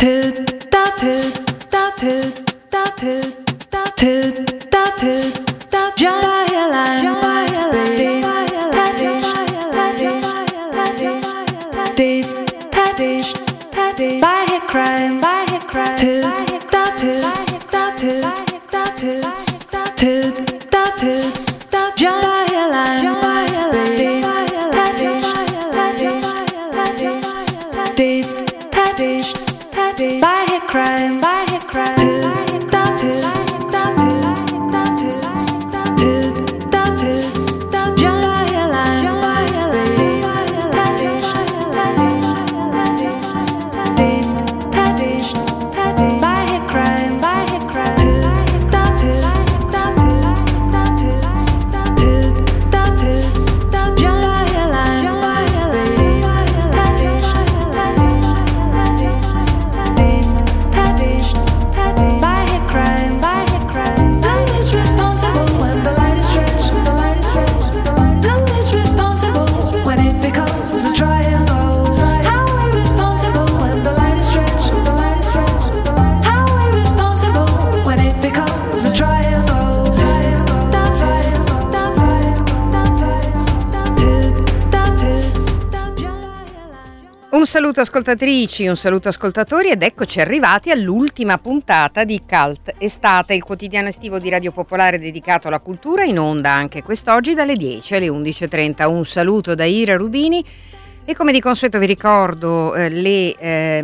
Un saluto ascoltatrici, un saluto ascoltatori ed eccoci arrivati all'ultima puntata di Cult Estate, il quotidiano estivo di Radio Popolare dedicato alla cultura, in onda anche quest'oggi dalle 10 alle 11.30. Un saluto da Ira Rubini e come di consueto vi ricordo la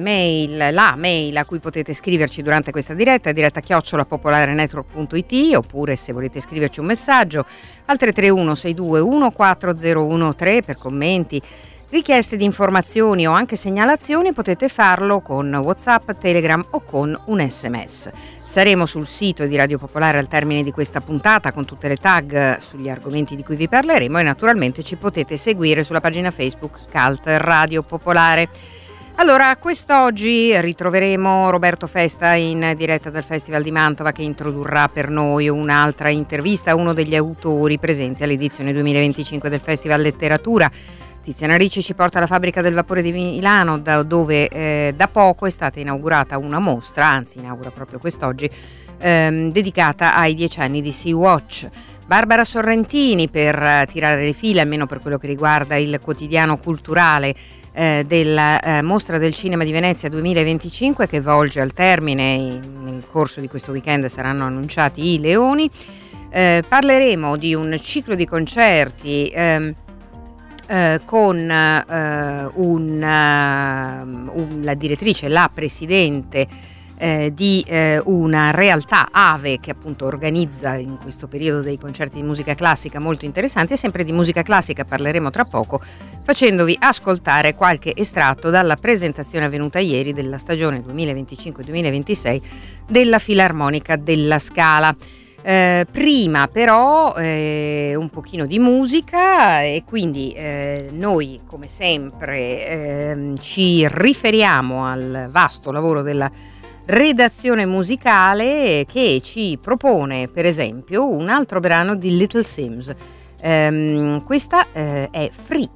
mail a cui potete scriverci durante questa diretta @popolarenetwork.it, oppure se volete scriverci un messaggio al 331 621 4013 per commenti, richieste di informazioni o anche segnalazioni. Potete farlo con WhatsApp, Telegram o con un SMS. Saremo sul sito di Radio Popolare al termine di questa puntata con tutte le tag sugli argomenti di cui vi parleremo e naturalmente ci potete seguire sulla pagina Facebook Cult Radio Popolare. Allora, quest'oggi ritroveremo Roberto Festa in diretta dal Festival di Mantova, che introdurrà per noi un'altra intervista a uno degli autori presenti all'edizione 2025 del Festival Letteratura. Tiziana Ricci ci porta alla Fabbrica del Vapore di Milano, dove da poco è stata inaugurata una mostra, anzi inaugura proprio quest'oggi, dedicata ai 10 anni di Sea-Watch. Barbara Sorrentini per tirare le file, almeno per quello che riguarda il quotidiano culturale della Mostra del Cinema di Venezia 2025, che volge al termine. Nel corso di questo weekend saranno annunciati i leoni. Parleremo di un ciclo di concerti con la direttrice, la presidente di una realtà AVE che appunto organizza in questo periodo dei concerti di musica classica molto interessanti, e sempre di musica classica parleremo tra poco, facendovi ascoltare qualche estratto dalla presentazione avvenuta ieri della stagione 2025-2026 della Filarmonica della Scala. Prima però un pochino di musica, e quindi noi come sempre ci riferiamo al vasto lavoro della redazione musicale, che ci propone per esempio un altro brano di Little Sims. Questa è Free.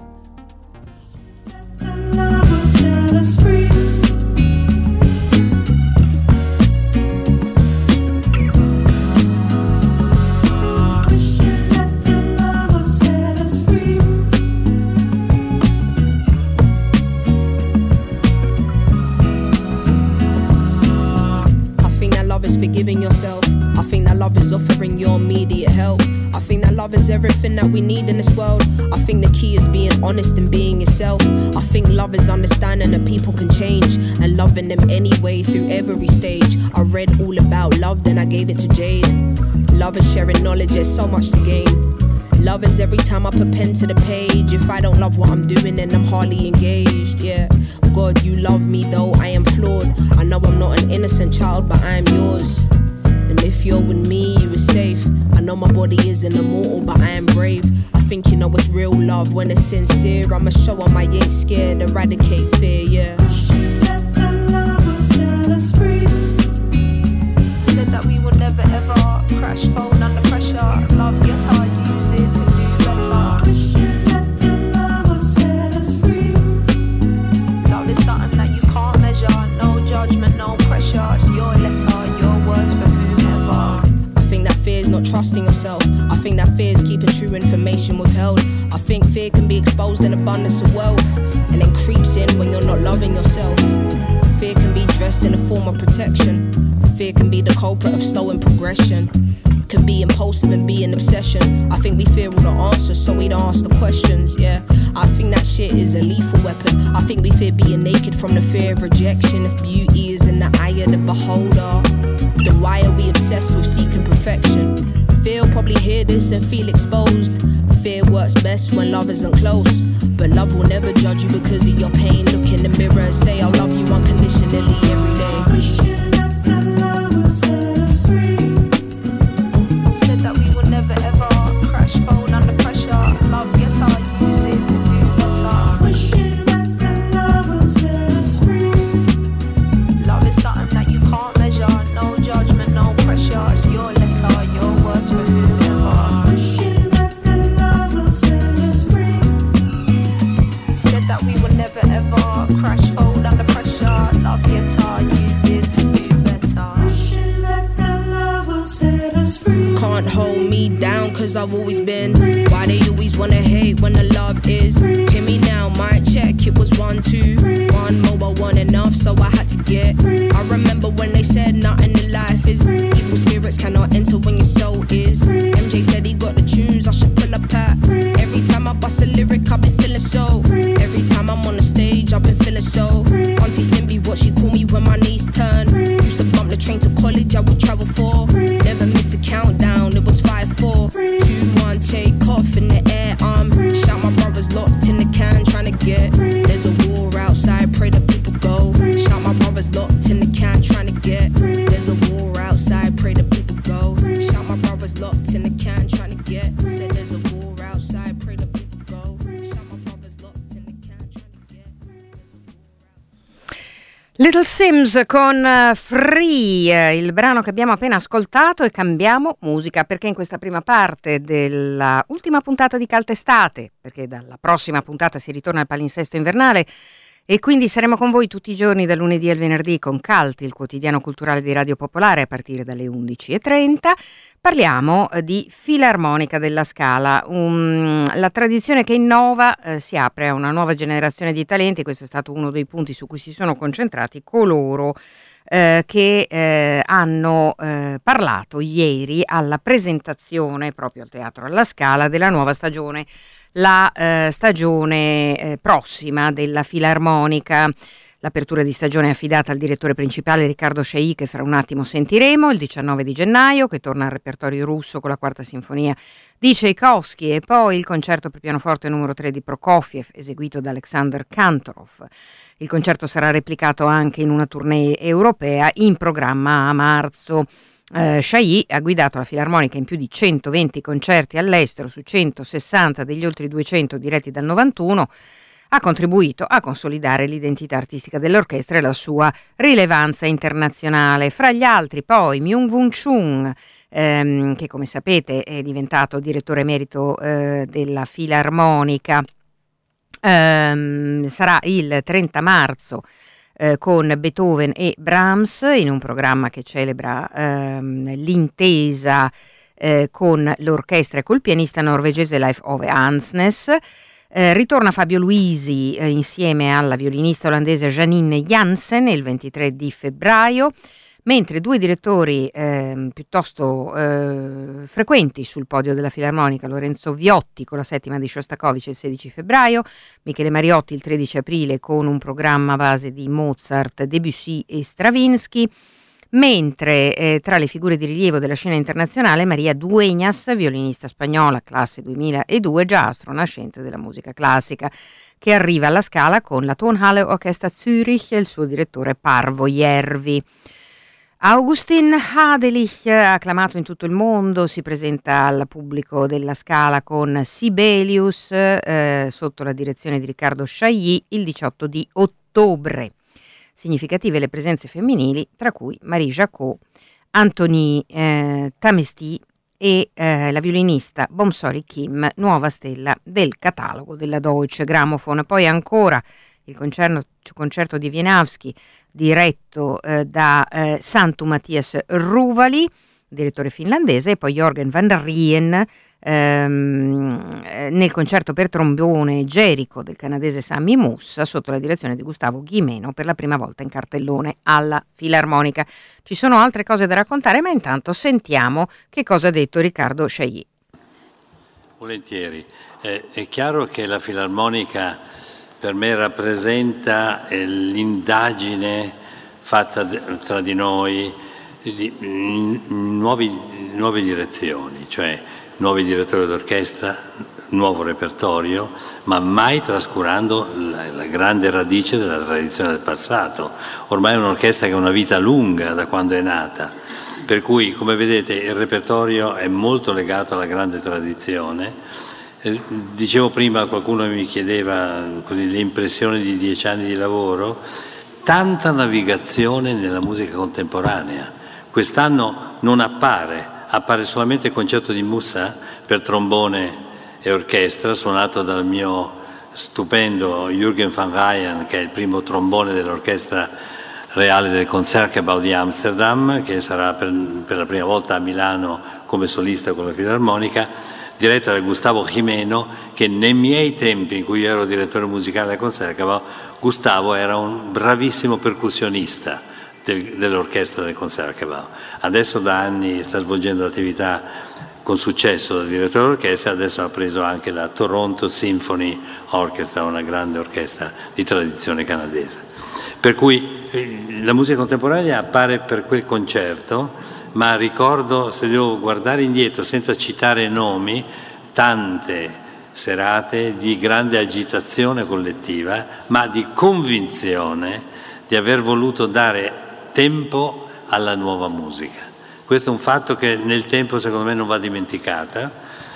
Forgiving yourself. I think that love is offering your immediate help. I think that love is everything that we need in this world. I think the key is being honest and being yourself. I think love is understanding that people can change and loving them anyway through every stage. I read all about love, then I gave it to Jade. Love is sharing knowledge, there's so much to gain. Love is every time I put pen to the page. If I don't love what I'm doing, then I'm hardly engaged, yeah. God, you love me though I am flawed. I know I'm not an innocent child, but I am yours. And if you're with me, you are safe. I know my body isn't immortal, but I am brave. I think you know it's real love when it's sincere. I'ma show 'em I ain't scared, eradicate fear, yeah. Said that we will never ever crash, phone under pressure. Love your time, use it to do better. Love is something that you can't measure, no judge. abundance of wealth, and then creeps in when you're not loving yourself. Fear can be dressed in a form of protection. Fear can be the culprit of slowing progression. Can be impulsive and be an obsession. I think we fear all the answers, so we don't ask the questions, yeah. I think that shit is a lethal weapon. I think we fear being naked from the fear of rejection. If beauty is in the eye of the beholder, then why are we obsessed with seeking perfection? Fear will probably hear this and feel exposed. Fear works best when love isn't close, but love will never judge you because of your pain. Look in the mirror and say I love you unconditionally every day. I've always been. Why they always wanna hate when the love is? Hear me now, mic check, it was 1, 2. One mobile, one enough, so I had to get. I remember when they said nothing in life is. Evil spirits cannot enter when your soul is. MJ said he got the tunes, I should pull up at. Every time I bust a lyric, I've been feeling so. Every time I'm on the stage, I've been feeling so. Auntie Simbi, what she call me when my knees turn. Used to bump the train to college, I would travel for. Never miss a countdown, it was 5-4. Take off in the air, shout my brothers locked in the can trying to get. There's a war outside, pray that people go. Shout my brothers locked in the can trying to get. There's a war outside, pray that people go. Shout my brothers locked in the can trying to get. Said there's a war outside, pray that people go. Shout my brothers locked in the can trying to get. Little Sims con Free, il brano che abbiamo appena ascoltato, e cambiamo musica perché in questa prima parte della ultima puntata di Caltestate, perché dalla prossima puntata si ritorna al palinsesto invernale e quindi saremo con voi tutti i giorni dal lunedì al venerdì con Cult, il quotidiano culturale di Radio Popolare, a partire dalle 11:30. Parliamo di Filarmonica della Scala, la tradizione che innova, si apre a una nuova generazione di talenti. Questo è stato uno dei punti su cui si sono concentrati coloro che hanno parlato ieri alla presentazione proprio al Teatro alla Scala della nuova stagione, la stagione prossima della Filarmonica. L'apertura di stagione è affidata al direttore principale Riccardo Chailly, che fra un attimo sentiremo, il 19 di gennaio, che torna al repertorio russo con la quarta sinfonia di Tchaikovsky, e poi il concerto per pianoforte numero 3 di Prokofiev, eseguito da Alexander Kantorov. Il concerto sarà replicato anche in una tournée europea in programma a marzo. Chailly ha guidato la Filarmonica in più di 120 concerti all'estero su 160 degli oltre 200 diretti dal 91. Ha contribuito a consolidare l'identità artistica dell'orchestra e la sua rilevanza internazionale. Fra gli altri poi Myung-Whun Chung, che come sapete è diventato direttore emerito della Filarmonica, sarà il 30 marzo con Beethoven e Brahms in un programma che celebra l'intesa con l'orchestra e col pianista norvegese Leif Ove Ansnes. Ritorna Fabio Luisi insieme alla violinista olandese Janine Jansen il 23 di febbraio, mentre due direttori piuttosto frequenti sul podio della Filarmonica, Lorenzo Viotti con la settima di Shostakovich il 16 febbraio, Michele Mariotti il 13 aprile con un programma a base di Mozart, Debussy e Stravinsky, mentre tra le figure di rilievo della scena internazionale Maria Dueñas, violinista spagnola, classe 2002, già astro nascente della musica classica, che arriva alla Scala con la Tonhalle Orchestra Zürich e il suo direttore Parvo Järvi. Augustin Hadelich, acclamato in tutto il mondo, si presenta al pubblico della Scala con Sibelius sotto la direzione di Riccardo Chailly il 18 di ottobre. Significative le presenze femminili, tra cui Marie Jacot, Anthony Tamesti e la violinista Bomsori Kim, nuova stella del catalogo della Deutsche Grammophon. Poi ancora il concerto di Wieniawski, diretto da Santu Mattias Ruvali, direttore finlandese, e poi Jorgen van Rijn, nel concerto per trombone Gerico del canadese Sammy Mussa sotto la direzione di Gustavo Ghimeno, per la prima volta in cartellone alla Filarmonica. Ci sono altre cose da raccontare, ma intanto sentiamo che cosa ha detto Riccardo Chailly. Volentieri. È chiaro che la Filarmonica per me rappresenta l'indagine fatta tra di noi di nuove direzioni, cioè nuovi direttori d'orchestra, nuovo repertorio, ma mai trascurando la grande radice della tradizione del passato. Ormai è un'orchestra che ha una vita lunga da quando è nata, per cui, come vedete, il repertorio è molto legato alla grande tradizione. Dicevo prima, qualcuno mi chiedeva così le impressioni di 10 anni di lavoro, tanta navigazione nella musica contemporanea. Quest'anno non appare solamente il concerto di Mussa per trombone e orchestra, suonato dal mio stupendo Jürgen van Ryan, che è il primo trombone dell'orchestra reale del Concertgebouw di Amsterdam, che sarà per la prima volta a Milano come solista con la Filarmonica, diretta da Gustavo Ghimeno, che nei miei tempi, in cui io ero direttore musicale del Concertgebouw, Gustavo era un bravissimo percussionista dell'orchestra del Concertgebouw. Adesso da anni sta svolgendo attività con successo da direttore d'orchestra, adesso ha preso anche la Toronto Symphony Orchestra, una grande orchestra di tradizione canadese. Per cui la musica contemporanea appare per quel concerto, ma ricordo, se devo guardare indietro senza citare nomi, tante serate di grande agitazione collettiva, ma di convinzione di aver voluto dare tempo alla nuova musica. Questo è un fatto che nel tempo secondo me non va dimenticato.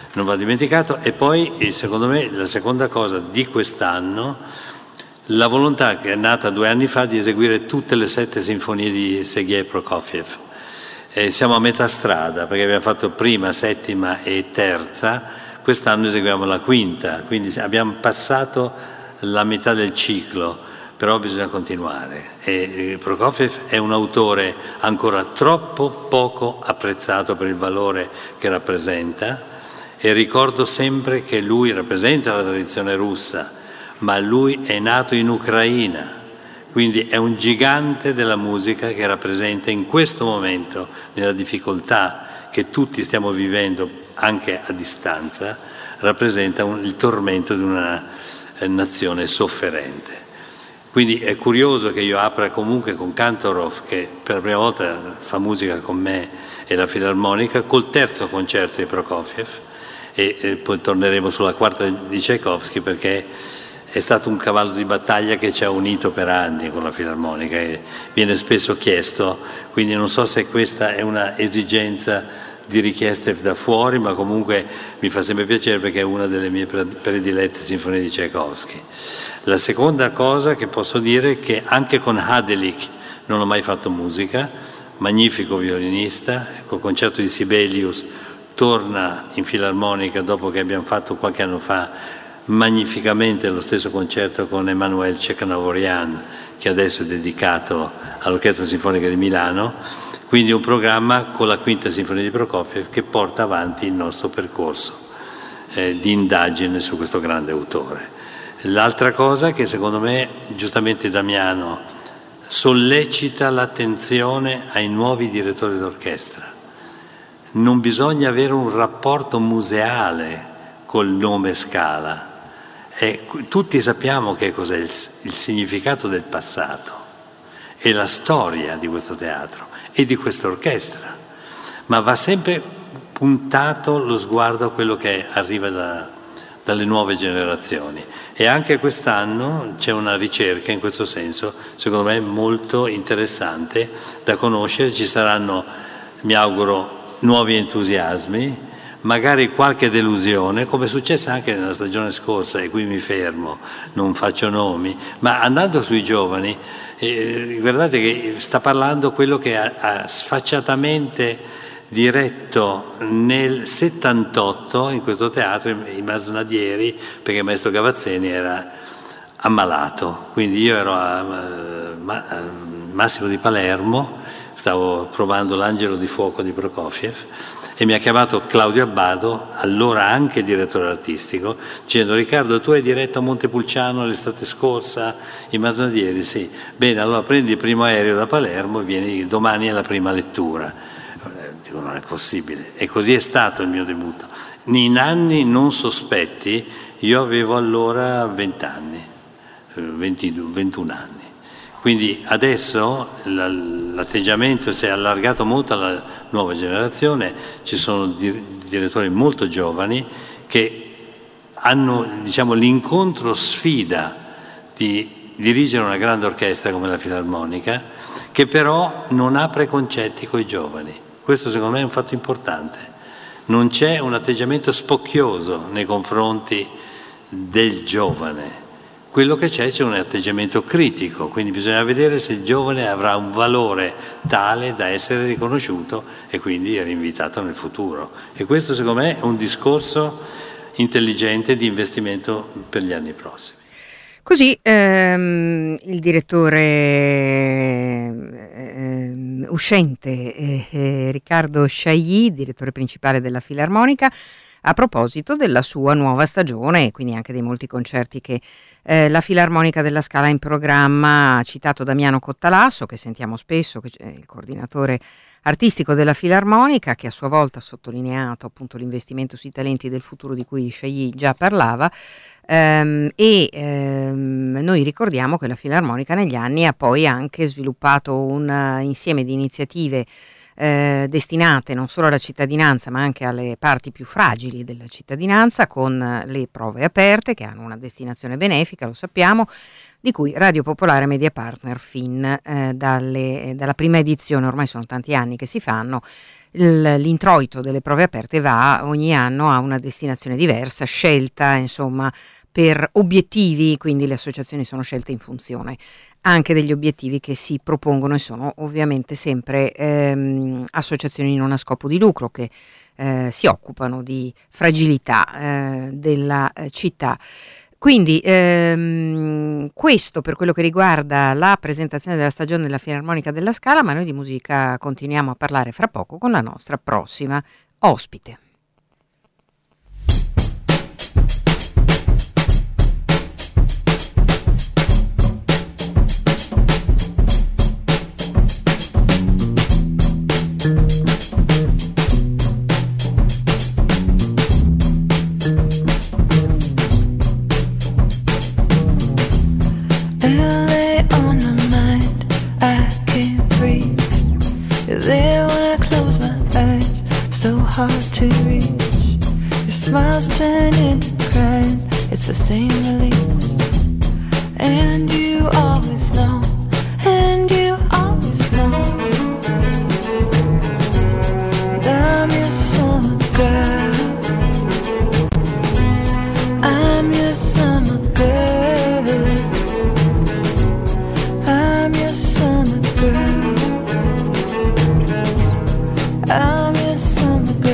E poi secondo me la seconda cosa di quest'anno, la volontà che è nata 2 anni fa di eseguire tutte le 7 sinfonie di Sergei Prokofiev. Siamo a metà strada perché abbiamo fatto prima, settima e terza, quest'anno eseguiamo la quinta, quindi abbiamo passato la metà del ciclo, però bisogna continuare. E Prokofiev è un autore ancora troppo poco apprezzato per il valore che rappresenta, e ricordo sempre che lui rappresenta la tradizione russa, ma lui è nato in Ucraina. Quindi è un gigante della musica che rappresenta in questo momento, nella difficoltà che tutti stiamo vivendo anche a distanza, rappresenta il tormento di una nazione sofferente. Quindi è curioso che io apra comunque con Kantorov, che per la prima volta fa musica con me e la Filarmonica, col terzo concerto di Prokofiev, e poi torneremo sulla quarta di Tchaikovsky, perché è stato un cavallo di battaglia che ci ha unito per anni con la Filarmonica e viene spesso chiesto, quindi non so se questa è una esigenza di richieste da fuori, ma comunque mi fa sempre piacere perché è una delle mie predilette sinfonie di Tchaikovsky. La seconda cosa che posso dire è che anche con Hadelich non ho mai fatto musica, magnifico violinista, col concerto di Sibelius torna in Filarmonica dopo che abbiamo fatto qualche anno fa magnificamente lo stesso concerto con Emanuel Cheknavorian, che adesso è dedicato all'Orchestra Sinfonica di Milano, quindi un programma con la quinta sinfonia di Prokofiev che porta avanti il nostro percorso di indagine su questo grande autore. L'altra cosa che secondo me, giustamente Damiano, sollecita l'attenzione ai nuovi direttori d'orchestra. Non bisogna avere un rapporto museale col nome Scala. Tutti sappiamo che cos'è il significato del passato e la storia di questo teatro e di questa orchestra, ma va sempre puntato lo sguardo a quello che arriva dalle nuove generazioni. E anche quest'anno c'è una ricerca in questo senso, secondo me molto interessante da conoscere. Ci saranno, mi auguro, nuovi entusiasmi, magari qualche delusione, come è successo anche nella stagione scorsa, e qui mi fermo, non faccio nomi, ma andando sui giovani, guardate che sta parlando quello che ha sfacciatamente diretto nel 78 in questo teatro i Masnadieri, perché il maestro Gavazzeni era ammalato, quindi io ero a Massimo di Palermo, stavo provando l'Angelo di fuoco di Prokofiev, e mi ha chiamato Claudio Abbado, allora anche direttore artistico, dicendo: Riccardo, tu hai diretto a Montepulciano l'estate scorsa, i Masnadieri? Sì. Bene, allora prendi il primo aereo da Palermo e vieni domani alla prima lettura. Dico, non è possibile. E così è stato il mio debutto. In anni non sospetti, io avevo allora 20 anni, 21 anni. Quindi adesso l'atteggiamento si è allargato molto alla nuova generazione, ci sono direttori molto giovani che hanno, diciamo, l'incontro sfida di dirigere una grande orchestra come la Filarmonica, che però non ha preconcetti coi giovani. Questo secondo me è un fatto importante. Non c'è un atteggiamento spocchioso nei confronti del giovane. Quello che c'è un atteggiamento critico, quindi bisogna vedere se il giovane avrà un valore tale da essere riconosciuto e quindi rinvitato nel futuro. E questo secondo me è un discorso intelligente di investimento per gli anni prossimi. Così il direttore uscente Riccardo Chailly, direttore principale della Filarmonica, a proposito della sua nuova stagione e quindi anche dei molti concerti che la Filarmonica della Scala ha in programma. Ha citato Damiano Cottalasso, che sentiamo spesso, che è il coordinatore artistico della Filarmonica, che a sua volta ha sottolineato appunto l'investimento sui talenti del futuro di cui Chailly già parlava. Noi ricordiamo che la Filarmonica negli anni ha poi anche sviluppato un insieme di iniziative destinate non solo alla cittadinanza ma anche alle parti più fragili della cittadinanza, con le prove aperte, che hanno una destinazione benefica, lo sappiamo, di cui Radio Popolare Media Partner fin dalla prima edizione. Ormai sono tanti anni che si fanno. L'introito delle prove aperte va ogni anno a una destinazione diversa, scelta insomma per obiettivi, quindi le associazioni sono scelte in funzione anche degli obiettivi che si propongono, e sono ovviamente sempre associazioni non a scopo di lucro che si occupano di fragilità della città. Quindi questo per quello che riguarda la presentazione della stagione della Filarmonica della Scala, ma noi di musica continuiamo a parlare fra poco con la nostra prossima ospite. Hard to reach. Your smiles turn into crying. It's the same release. And you always know. And you always know. I'm your summer girl. I'm your summer girl. I'm your summer girl. I'm your summer girl.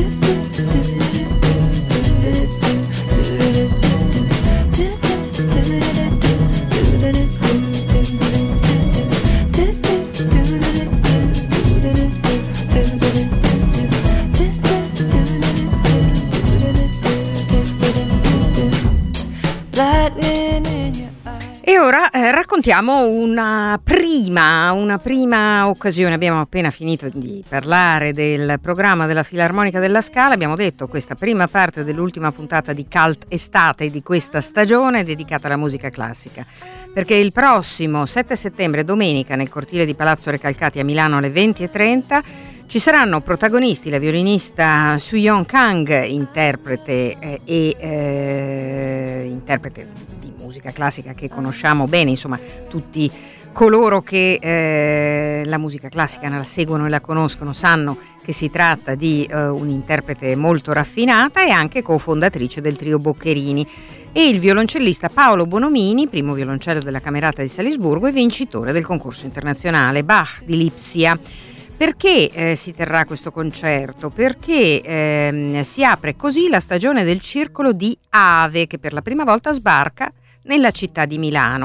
E ora raccontiamo una prima occasione. Abbiamo appena finito di parlare del programma della Filarmonica della Scala. Abbiamo detto questa prima parte dell'ultima puntata di Cult Estate di questa stagione è dedicata alla musica classica, perché il prossimo 7 settembre, domenica, nel cortile di Palazzo Recalcati a Milano alle 20:30 ci saranno protagonisti la violinista Suyong Kang, interprete di musica classica che conosciamo bene, insomma tutti coloro che la musica classica la seguono e la conoscono sanno che si tratta di un'interprete molto raffinata e anche cofondatrice del trio Boccherini, e il violoncellista Paolo Bonomini, primo violoncello della Camerata di Salisburgo e vincitore del concorso internazionale Bach di Lipsia. Perché si terrà questo concerto? Perché si apre così la stagione del circolo di Ave, che per la prima volta sbarca nella città di Milano.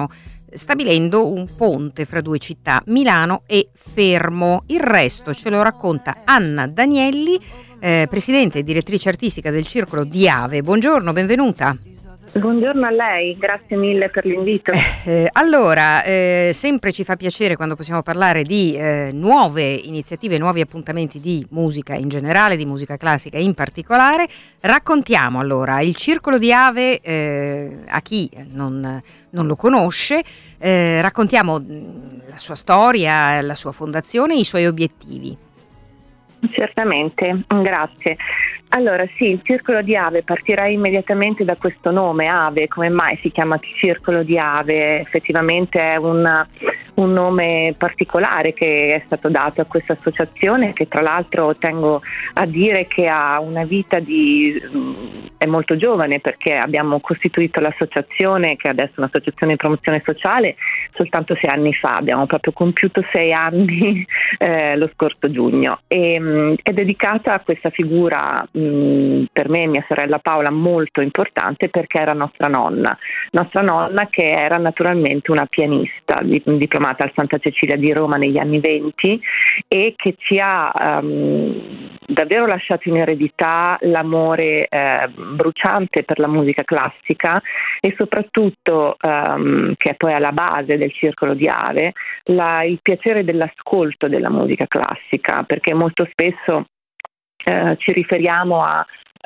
stabilendo un ponte fra due città, Milano e Fermo. Il resto ce lo racconta Anna Danielli, presidente e direttrice artistica del Circolo di Ave. Buongiorno, benvenuta. Buongiorno a lei, grazie mille per l'invito. Allora, sempre ci fa piacere quando possiamo parlare di nuove iniziative, nuovi appuntamenti di musica in generale, di musica classica in particolare. Raccontiamo allora il Circolo di Ave a chi non lo conosce, raccontiamo la sua storia, la sua fondazione, i suoi obiettivi. Certamente, grazie. Allora sì, il Circolo di Ave partirà immediatamente da questo nome, Ave. Come mai si chiama Circolo di Ave? Effettivamente è un nome particolare che è stato dato a questa associazione, che tra l'altro tengo a dire che ha una vita è molto giovane, perché abbiamo costituito l'associazione, che adesso è un'associazione di promozione sociale, soltanto 6 anni fa. Abbiamo proprio compiuto 6 anni lo scorso giugno, e è dedicata a questa figura per me e mia sorella Paola molto importante, perché era nostra nonna che era naturalmente una pianista diplomata al Santa Cecilia di Roma negli anni 20, e che ci ha davvero lasciato in eredità l'amore bruciante per la musica classica, e soprattutto che è poi alla base del Circolo di Ave, il piacere dell'ascolto della musica classica, perché molto spesso ci riferiamo a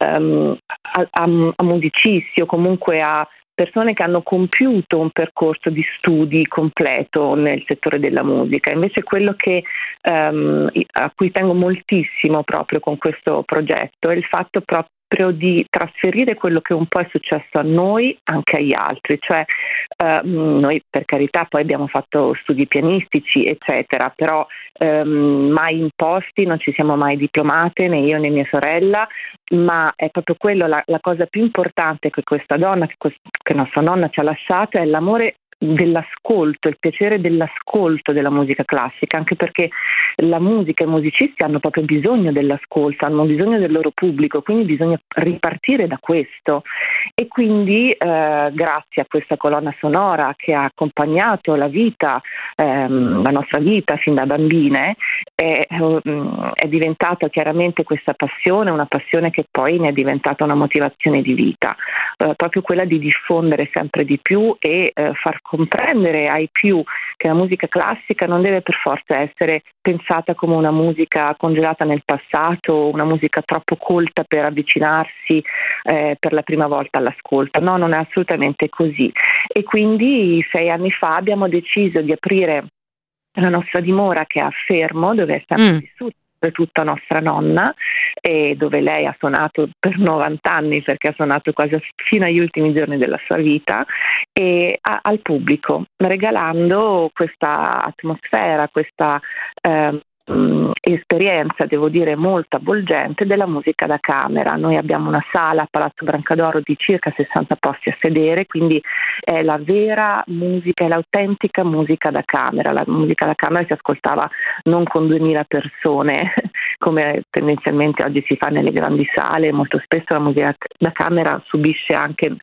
musicisti o comunque a persone che hanno compiuto un percorso di studi completo nel settore della musica. Invece quello a cui tengo moltissimo proprio con questo progetto è il fatto proprio di trasferire quello che un po' è successo a noi anche agli altri, cioè noi per carità poi abbiamo fatto studi pianistici eccetera, però mai imposti, non ci siamo mai diplomate, né io né mia sorella, ma è proprio quello la cosa più importante che questa donna, che nostra nonna ci ha lasciato, è l'amore dell'ascolto, il piacere dell'ascolto della musica classica, anche perché la musica e i musicisti hanno proprio bisogno dell'ascolto, hanno bisogno del loro pubblico, quindi bisogna ripartire da questo. E quindi grazie a questa colonna sonora che ha accompagnato la nostra vita fin da bambine, è diventata chiaramente questa passione, una passione che poi ne è diventata una motivazione di vita, proprio quella di diffondere sempre di più e far comprendere ai più che la musica classica non deve per forza essere pensata come una musica congelata nel passato, una musica troppo colta per avvicinarsi per la prima volta all'ascolto. No, non è assolutamente così. E quindi 6 anni fa abbiamo deciso di aprire la nostra dimora, che è a Fermo, dove è sempre vissuta tutta nostra nonna, e dove lei ha suonato per 90 anni, perché ha suonato quasi fino agli ultimi giorni della sua vita, e al pubblico, regalando questa atmosfera, questa esperienza, devo dire, molto avvolgente della musica da camera. Noi abbiamo una sala a Palazzo Brancadoro di circa 60 posti a sedere, quindi è la vera musica, è l'autentica musica da camera. La musica da camera si ascoltava non con 2000 persone come tendenzialmente oggi si fa nelle grandi sale. Molto spesso la musica da camera subisce anche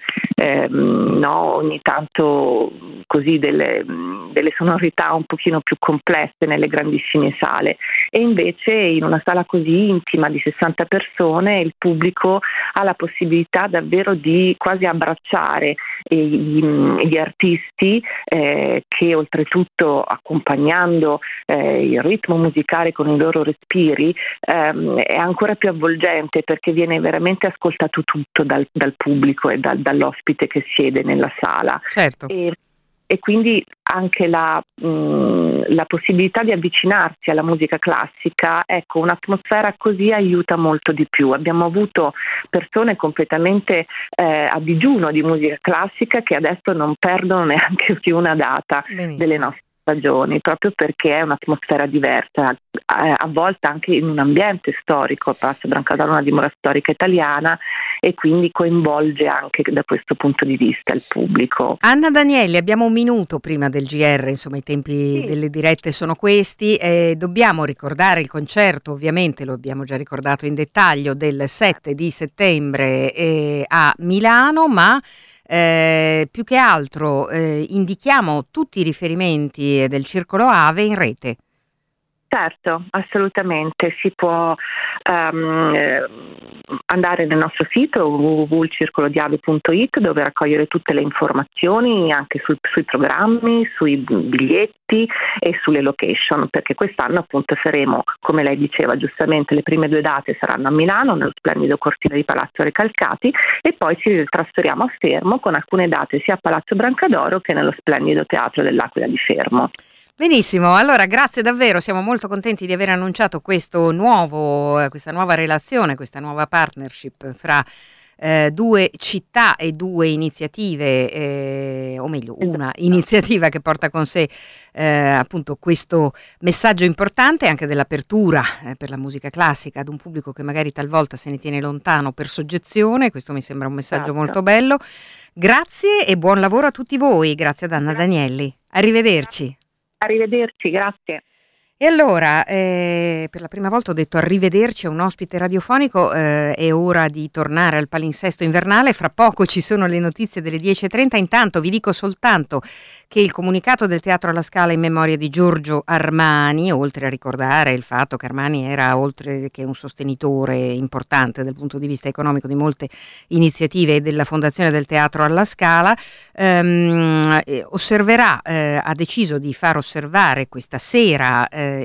ogni tanto così delle sonorità un pochino più complesse nelle grandissime sale, e invece in una sala così intima di 60 persone il pubblico ha la possibilità davvero di quasi abbracciare gli artisti, che oltretutto, accompagnando il ritmo musicale con i loro respiri, è ancora più avvolgente, perché viene veramente ascoltato tutto dal pubblico e dall'ospite che siede nella sala. Certo. E quindi anche la possibilità di avvicinarsi alla musica classica, ecco, un'atmosfera così aiuta molto di più. Abbiamo avuto persone completamente a digiuno di musica classica che adesso non perdono neanche più una data delle nostre stagioni, proprio perché è un'atmosfera diversa, a volte anche in un ambiente storico. Palazzo Brancadoro è una dimora storica italiana, e quindi coinvolge anche da questo punto di vista il pubblico. Anna Danielli, abbiamo un minuto prima del GR, insomma i tempi delle dirette sono questi, dobbiamo ricordare il concerto, ovviamente lo abbiamo già ricordato in dettaglio, del 7 di settembre a Milano, ma più che altro indichiamo tutti i riferimenti del Circolo Ave in rete. Certo, assolutamente, si può andare nel nostro sito www.circolodiave.it, dove raccogliere tutte le informazioni anche sui programmi, sui biglietti e sulle location, perché quest'anno appunto faremo, come lei diceva giustamente, le prime 2 date saranno a Milano nello splendido cortile di Palazzo Recalcati e poi ci trasferiamo a Fermo con alcune date sia a Palazzo Brancadoro che nello splendido Teatro dell'Aquila di Fermo. Benissimo, allora grazie davvero, siamo molto contenti di aver annunciato questa nuova relazione, questa nuova partnership fra 2 città e 2 iniziative, o meglio una iniziativa che porta con sé appunto questo messaggio importante anche dell'apertura per la musica classica ad un pubblico che magari talvolta se ne tiene lontano per soggezione. Questo mi sembra un messaggio molto bello. Grazie e buon lavoro a tutti voi, grazie ad Anna Danielli, arrivederci. Arrivederci, grazie. E allora, per la prima volta ho detto arrivederci a un ospite radiofonico, è ora di tornare al palinsesto invernale, fra poco ci sono le notizie delle 10.30, intanto vi dico soltanto che il comunicato del Teatro alla Scala in memoria di Giorgio Armani, oltre a ricordare il fatto che Armani era oltre che un sostenitore importante dal punto di vista economico di molte iniziative e della fondazione del Teatro alla Scala, ha deciso di far osservare questa sera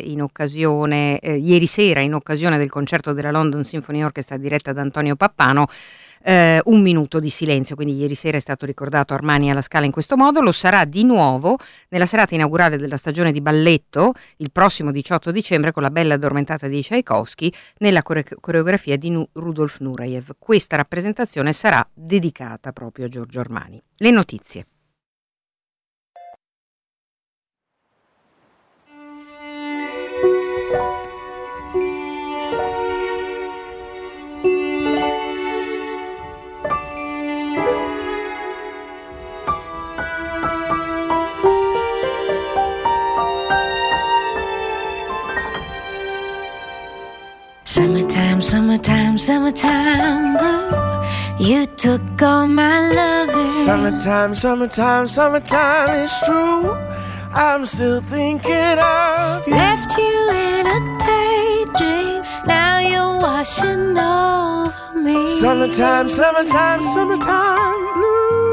ieri sera in occasione del concerto della London Symphony Orchestra diretta da Antonio Pappano, 1 minuto di silenzio. Quindi ieri sera è stato ricordato Armani alla Scala in questo modo, lo sarà di nuovo nella serata inaugurale della stagione di balletto il prossimo 18 dicembre con La Bella addormentata di Tchaikovsky nella coreografia di Rudolf Nureyev. Questa rappresentazione sarà dedicata proprio a Giorgio Armani. Le notizie. Summertime, summertime, summertime, blue. You took all my loving. Summertime, summertime, summertime, it's true. I'm still thinking of you. Left you in a daydream. Now you're washing over me. Summertime, summertime, summertime, blue.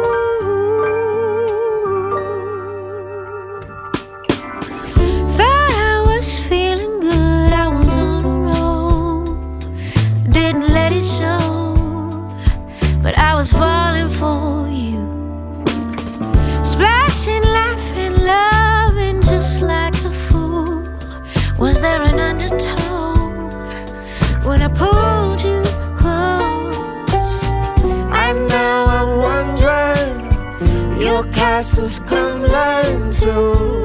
Thought I was feeling good, I was on a roll. Didn't let it show, but I was falling for you. Splashing, laughing, loving just like a fool. Was there an undertone when I pulled you close? And now I'm wondering, your castle's crumbling too.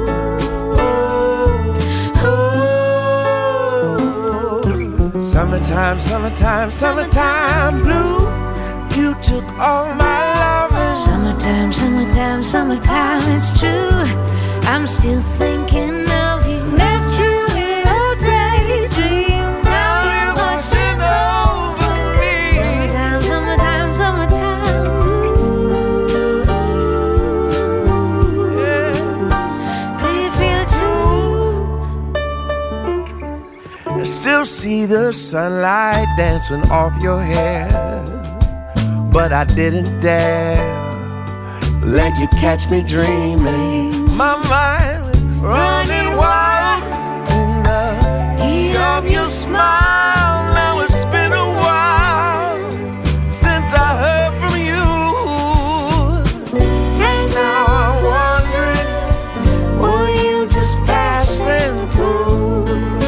Summertime, summertime, summertime, blue. You took all my loving. Summertime, summertime, summertime, it's true. I'm still thinking of you. Left you in a daydream. Now you're washing over me. Summertime, summertime, summertime. Ooh. Yeah. Do you feel it too? I still see the sunlight dancing off your hair, but I didn't dare let you catch me dreaming. My mind was running wild in the heat of your smile. Now it's been a while since I heard from you, and now I'm wondering, were you just passing through?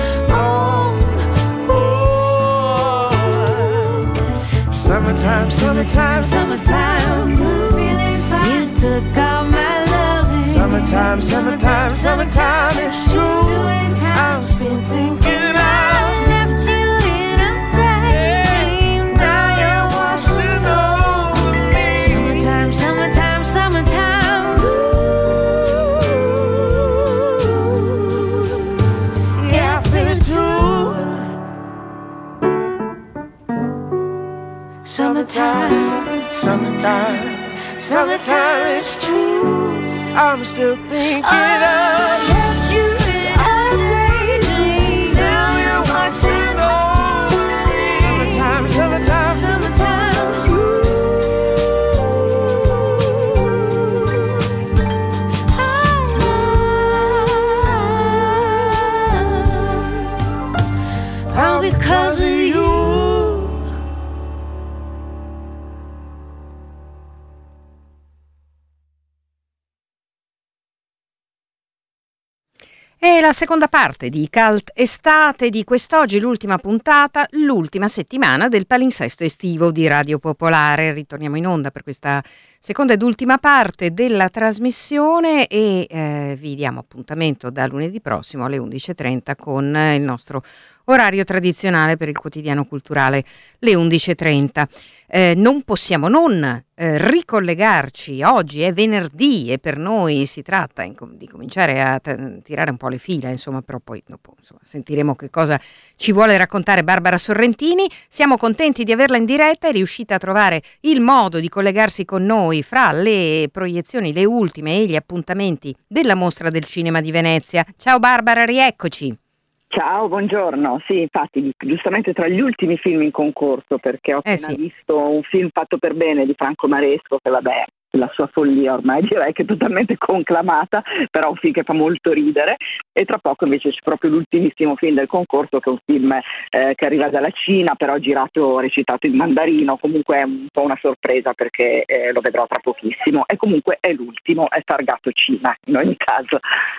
Summertime, summertime, summertime, feeling fine. You took all my loving. Summertime, summertime, summertime, it's true. I'm still thinking of you. Left you in a daydream. Now you're washing over me. Summertime, summertime, summertime. Ooh. Yeah, I feel it too. Summertime, summertime, summertime is true. I'm still thinking of left you in a daydream. Now you're watching over me. summertime. Summertime. All because of you. E la seconda parte di Cult Estate di quest'oggi, l'ultima puntata, l'ultima settimana del palinsesto estivo di Radio Popolare. Ritorniamo in onda per questa seconda ed ultima parte della trasmissione e vi diamo appuntamento da lunedì prossimo alle 11.30 con il nostro orario tradizionale per il quotidiano culturale, le 11.30. Non possiamo non ricollegarci. Oggi è venerdì e per noi si tratta di cominciare a tirare un po' le fila, insomma, però poi dopo sentiremo che cosa ci vuole raccontare Barbara Sorrentini. Siamo contenti di averla in diretta, è riuscita a trovare il modo di collegarsi con noi fra le proiezioni, le ultime e gli appuntamenti della Mostra del Cinema di Venezia. Ciao Barbara, rieccoci. Ciao, buongiorno. Sì, infatti, giustamente tra gli ultimi film in concorso, perché ho appena visto un film fatto per bene di Franco Maresco, che vabbè, la sua follia ormai direi che è totalmente conclamata, però un film che fa molto ridere, e tra poco invece c'è proprio l'ultimissimo film del concorso, che è un film che arriva dalla Cina, però recitato in mandarino. Comunque è un po' una sorpresa perché lo vedrò tra pochissimo, e comunque è l'ultimo, è targato Cina in ogni caso.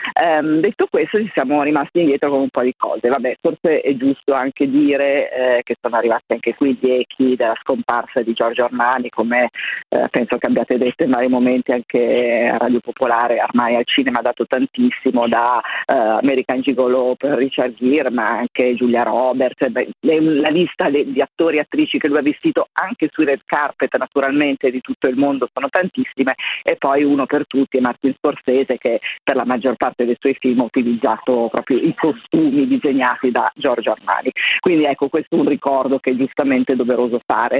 Detto questo, ci siamo rimasti indietro con un po' di cose. Vabbè, forse è giusto anche dire che sono arrivati anche qui gli echi della scomparsa di Giorgio Armani, come penso che abbiate detto in vari momenti anche a Radio Popolare. Ormai al cinema ha dato tantissimo, da American Gigolo per Richard Gere, ma anche Julia Roberts, la lista di attori e attrici che lui ha vestito anche sui red carpet naturalmente di tutto il mondo sono tantissime, e poi uno per tutti è Martin Scorsese, che per la maggior parte dei suoi film ha utilizzato proprio i costumi disegnati da Giorgio Armani. Quindi ecco, questo è un ricordo che giustamente è doveroso fare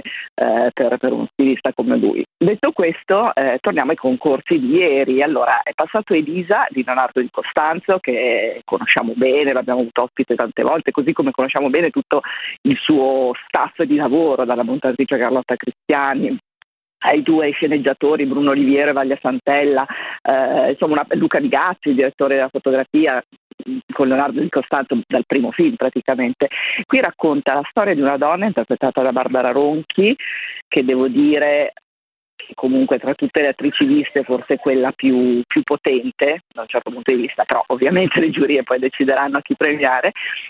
per uno stilista come lui. Detto questo, torniamo ai concorsi di ieri. Allora, è passato Elisa di Leonardo Di Costanzo, che conosciamo bene, l'abbiamo avuto ospite tante volte, così come conosciamo bene tutto il suo staff di lavoro, dalla montatrice Carlotta Cristiani ai due sceneggiatori Bruno Oliviero e Vaglia Santella, insomma Luca Vigazzi, il direttore della fotografia, con Leonardo Di Costanzo dal primo film praticamente. Qui racconta la storia di una donna interpretata da Barbara Ronchi, che devo dire comunque tra tutte le attrici viste forse quella più potente da un certo punto di vista, però ovviamente le giurie poi decideranno a chi premiare.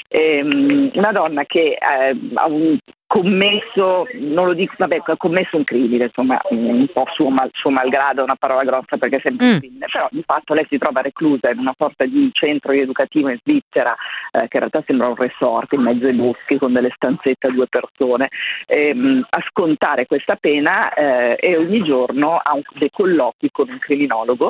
Una donna che ha commesso, non lo dico, vabbè, ha commesso un crimine, insomma, un po' suo malgrado, è una parola grossa perché è sempre un crimine, però di fatto lei si trova reclusa in una sorta di centro rieducativo in Svizzera, che in realtà sembra un resort in mezzo ai boschi con delle stanzette a 2 persone, a scontare questa pena, e ogni giorno ha dei colloqui con un criminologo,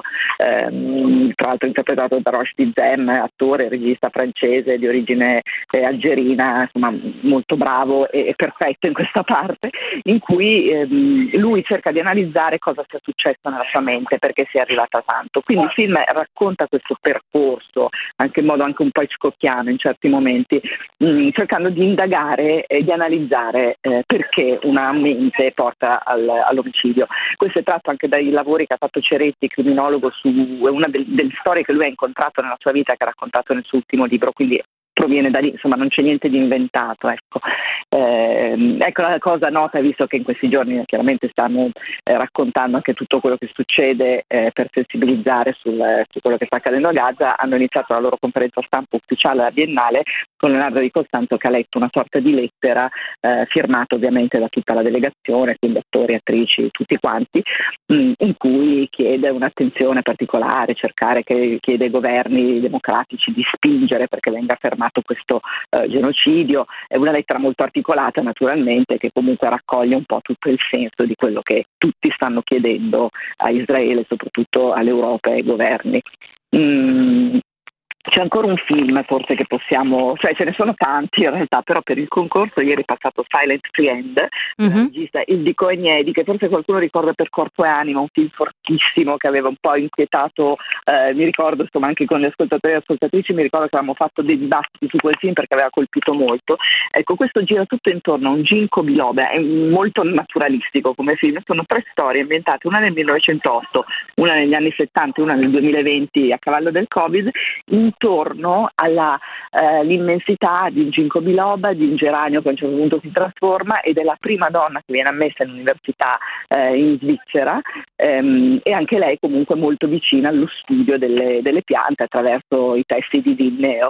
tra l'altro interpretato da Roche Dizem, attore, regista francese di origine algerina, insomma molto bravo e perfetto in questa parte, in cui lui cerca di analizzare cosa sia successo nella sua mente, perché sia arrivata tanto. Quindi il film racconta questo percorso anche in modo anche un po' hitchcockiano in certi momenti, cercando di indagare e di analizzare perché una mente porta all'omicidio. Questo è tratto anche dai lavori che ha fatto Ceretti, criminologo, su una delle storie che lui ha incontrato nella sua vita, che ha raccontato nel suo ultimo libro, quindi proviene da lì, insomma non c'è niente di inventato, ecco. Ecco la cosa nota, visto che in questi giorni chiaramente stanno raccontando anche tutto quello che succede per sensibilizzare su quello che sta accadendo a Gaza. Hanno iniziato la loro conferenza stampa ufficiale alla Biennale con Leonardo Di Costanzo, che ha letto una sorta di lettera firmata ovviamente da tutta la delegazione, quindi attori, attrici, tutti quanti, in cui chiede un'attenzione particolare, chiede ai governi democratici di spingere perché venga fermato questo genocidio. È una lettera molto articolata naturalmente, che comunque raccoglie un po' tutto il senso di quello che tutti stanno chiedendo a Israele, soprattutto all'Europa e ai governi. C'è ancora un film forse che possiamo, cioè ce ne sono tanti in realtà, però per il concorso ieri è passato Silent Friend, del regista Ildiko Enyedi, che forse qualcuno ricorda per Corpo e Anima, un film fortissimo che aveva un po' inquietato, mi ricordo insomma anche con gli ascoltatori e ascoltatrici, mi ricordo che avevamo fatto dei dibattiti su quel film perché aveva colpito molto. Ecco, questo gira tutto intorno a un ginkgo biloba, è molto naturalistico come film, sono 3 storie ambientate, una nel 1908, una negli anni 70 e una nel 2020 a cavallo del Covid, intorno alla l'immensità di un ginkgo biloba, di un geranio che a un certo punto si trasforma, ed è la prima donna che viene ammessa in università in Svizzera, e anche lei comunque molto vicina allo studio delle piante attraverso i testi di Linneo.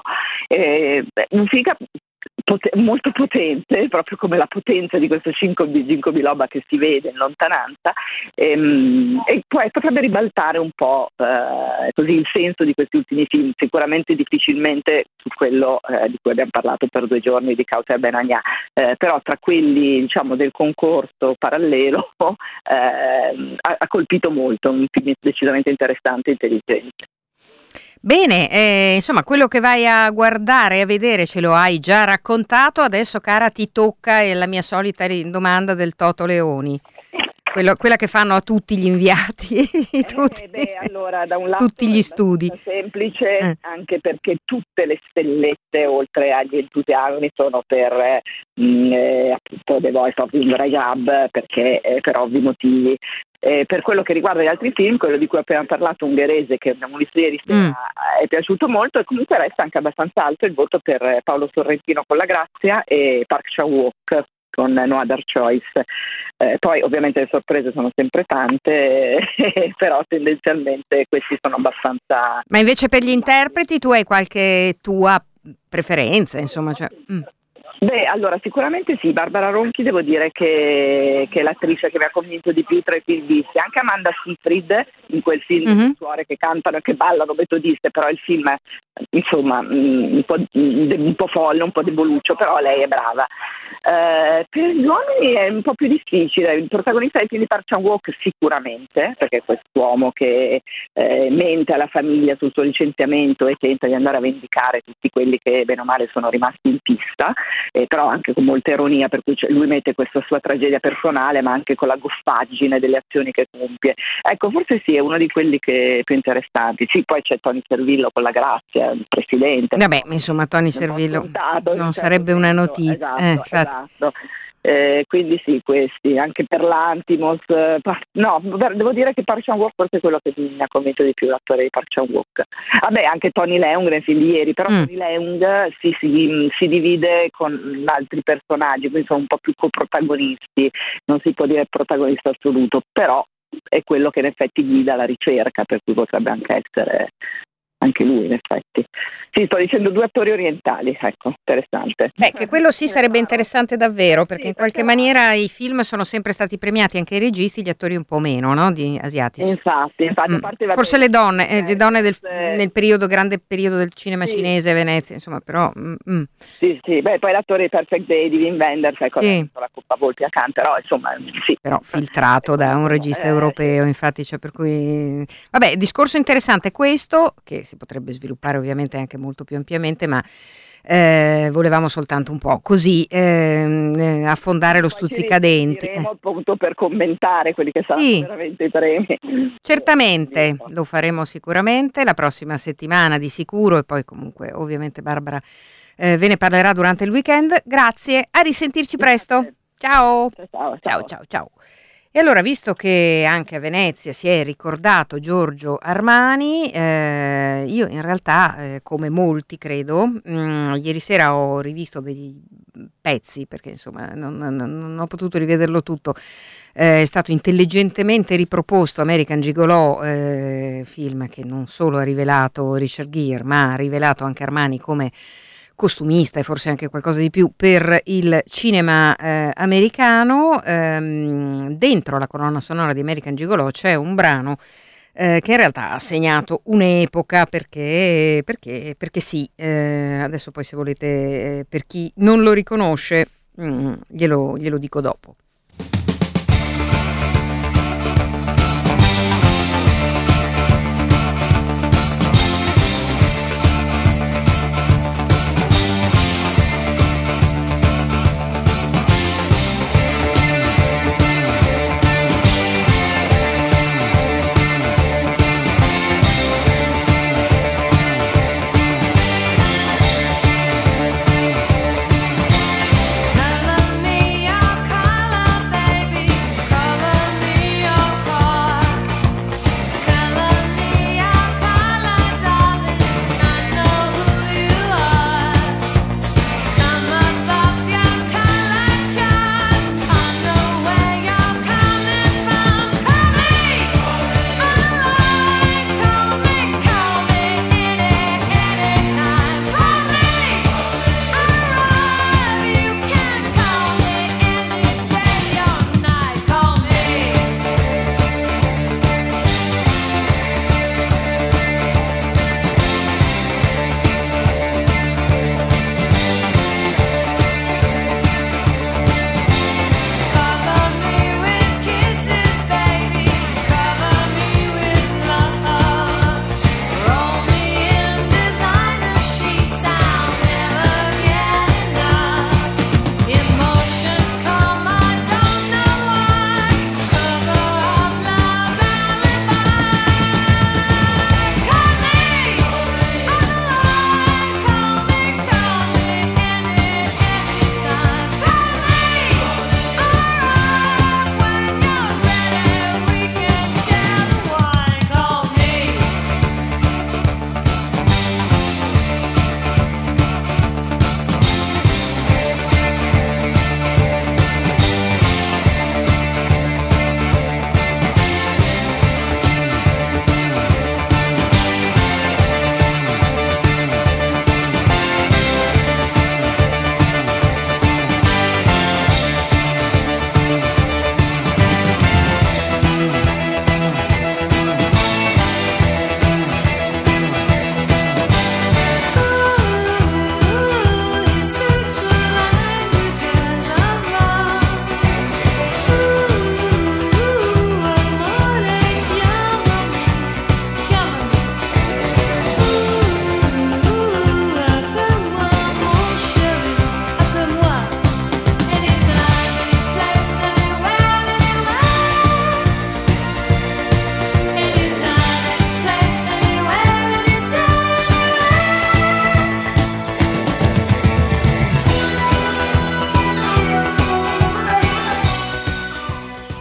Un film molto potente, proprio come la potenza di questo ginkgo biloba che si vede in lontananza, e poi potrebbe ribaltare un po' così il senso di questi ultimi film, sicuramente difficilmente su quello di cui abbiamo parlato per 2 giorni di Kauter Ben-Ania, però tra quelli diciamo del concorso parallelo ha colpito molto, un film decisamente interessante e intelligente. Bene, insomma, quello che vai a guardare e a vedere ce lo hai già raccontato, adesso cara ti tocca la mia solita domanda del Toto Leoni, quella che fanno a tutti gli inviati, allora, da un lato tutti gli studi. È semplice, anche perché tutte le stellette oltre agli entusiasmi sono per appunto The Voice of Indra Yab, perché per ovvi motivi. Per quello che riguarda gli altri film, quello di cui ho appena parlato, Ungherese, che abbiamo visto ieri sera, è piaciuto molto, e comunque resta anche abbastanza alto il voto per Paolo Sorrentino con La Grazia e Park Chan-wook con No Other Choice. Poi ovviamente le sorprese sono sempre tante, però tendenzialmente questi sono abbastanza... Ma invece per gli interpreti tu hai qualche tua preferenza, insomma? Cioè, Beh, allora sicuramente sì, Barbara Ronchi devo dire che è l'attrice che mi ha convinto di più tra i film visti, anche Amanda Seyfried in quel film di suore che cantano e che ballano metodiste, però il film insomma un po' folle, un po' deboluccio, però lei è brava. Per gli uomini è un po' più difficile, il protagonista dei film di Park Chan-wook sicuramente, perché è quest'uomo che mente alla famiglia sul suo licenziamento e tenta di andare a vendicare tutti quelli che bene o male sono rimasti in pista, però anche con molta ironia, per cui lui mette questa sua tragedia personale ma anche con la goffaggine delle azioni che compie. Ecco, forse sì, è uno di quelli più interessanti. Sì, poi c'è Tony Servillo con La Grazia, il presidente. Vabbè, insomma, Tony Servillo non sarebbe una notizia. Esatto. Quindi sì, questi, anche per l'Antimos, devo dire che Park Chan-wook forse è quello che mi ha convinto di più, l'attore di Park Chan-wook. Vabbè, anche Tony Leung nel film di ieri, però Tony Leung si divide con altri personaggi, quindi sono un po' più coprotagonisti, non si può dire protagonista assoluto, però è quello che in effetti guida la ricerca, per cui potrebbe anche essere anche lui in effetti. Sì, sto dicendo 2 attori orientali, ecco, interessante. Beh, che quello sì sarebbe interessante davvero, perché in qualche maniera i film sono sempre stati premiati, anche i registi, gli attori un po' meno, no? Di asiatici. Infatti a parte forse le donne nel grande periodo del cinema cinese a Venezia, insomma, però Sì, beh, poi l'attore di Perfect Day di Wim Wenders, ecco, la Coppa Volpi accanto, però insomma, sì. Però filtrato da un regista europeo, infatti, cioè, per cui vabbè, discorso interessante questo, che si potrebbe sviluppare ovviamente anche molto più ampiamente, ma volevamo soltanto un po' così affondare lo stuzzicadenti. Appunto per commentare quelli che saranno veramente i premi. Certamente, lo faremo sicuramente la prossima settimana di sicuro, e poi comunque ovviamente Barbara ve ne parlerà durante il weekend. Grazie, a risentirci presto. Ciao. Ciao. E allora, visto che anche a Venezia si è ricordato Giorgio Armani, io in realtà, come molti credo, ieri sera ho rivisto dei pezzi, perché insomma non ho potuto rivederlo tutto. È stato intelligentemente riproposto American Gigolò, film che non solo ha rivelato Richard Gere, ma ha rivelato anche Armani come costumista e forse anche qualcosa di più per il cinema americano. Dentro la colonna sonora di American Gigolò c'è un brano che in realtà ha segnato un'epoca, perché sì, adesso poi se volete, per chi non lo riconosce, glielo dico dopo.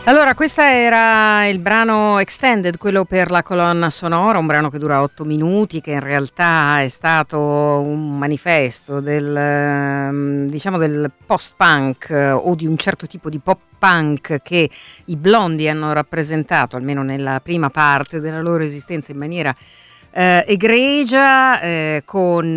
Allora, questo era il brano Extended, quello per la colonna sonora, un brano che dura 8 minuti, che in realtà è stato un manifesto del, diciamo, del post-punk o di un certo tipo di pop-punk che i Blondie hanno rappresentato, almeno nella prima parte della loro esistenza, in maniera egregia, con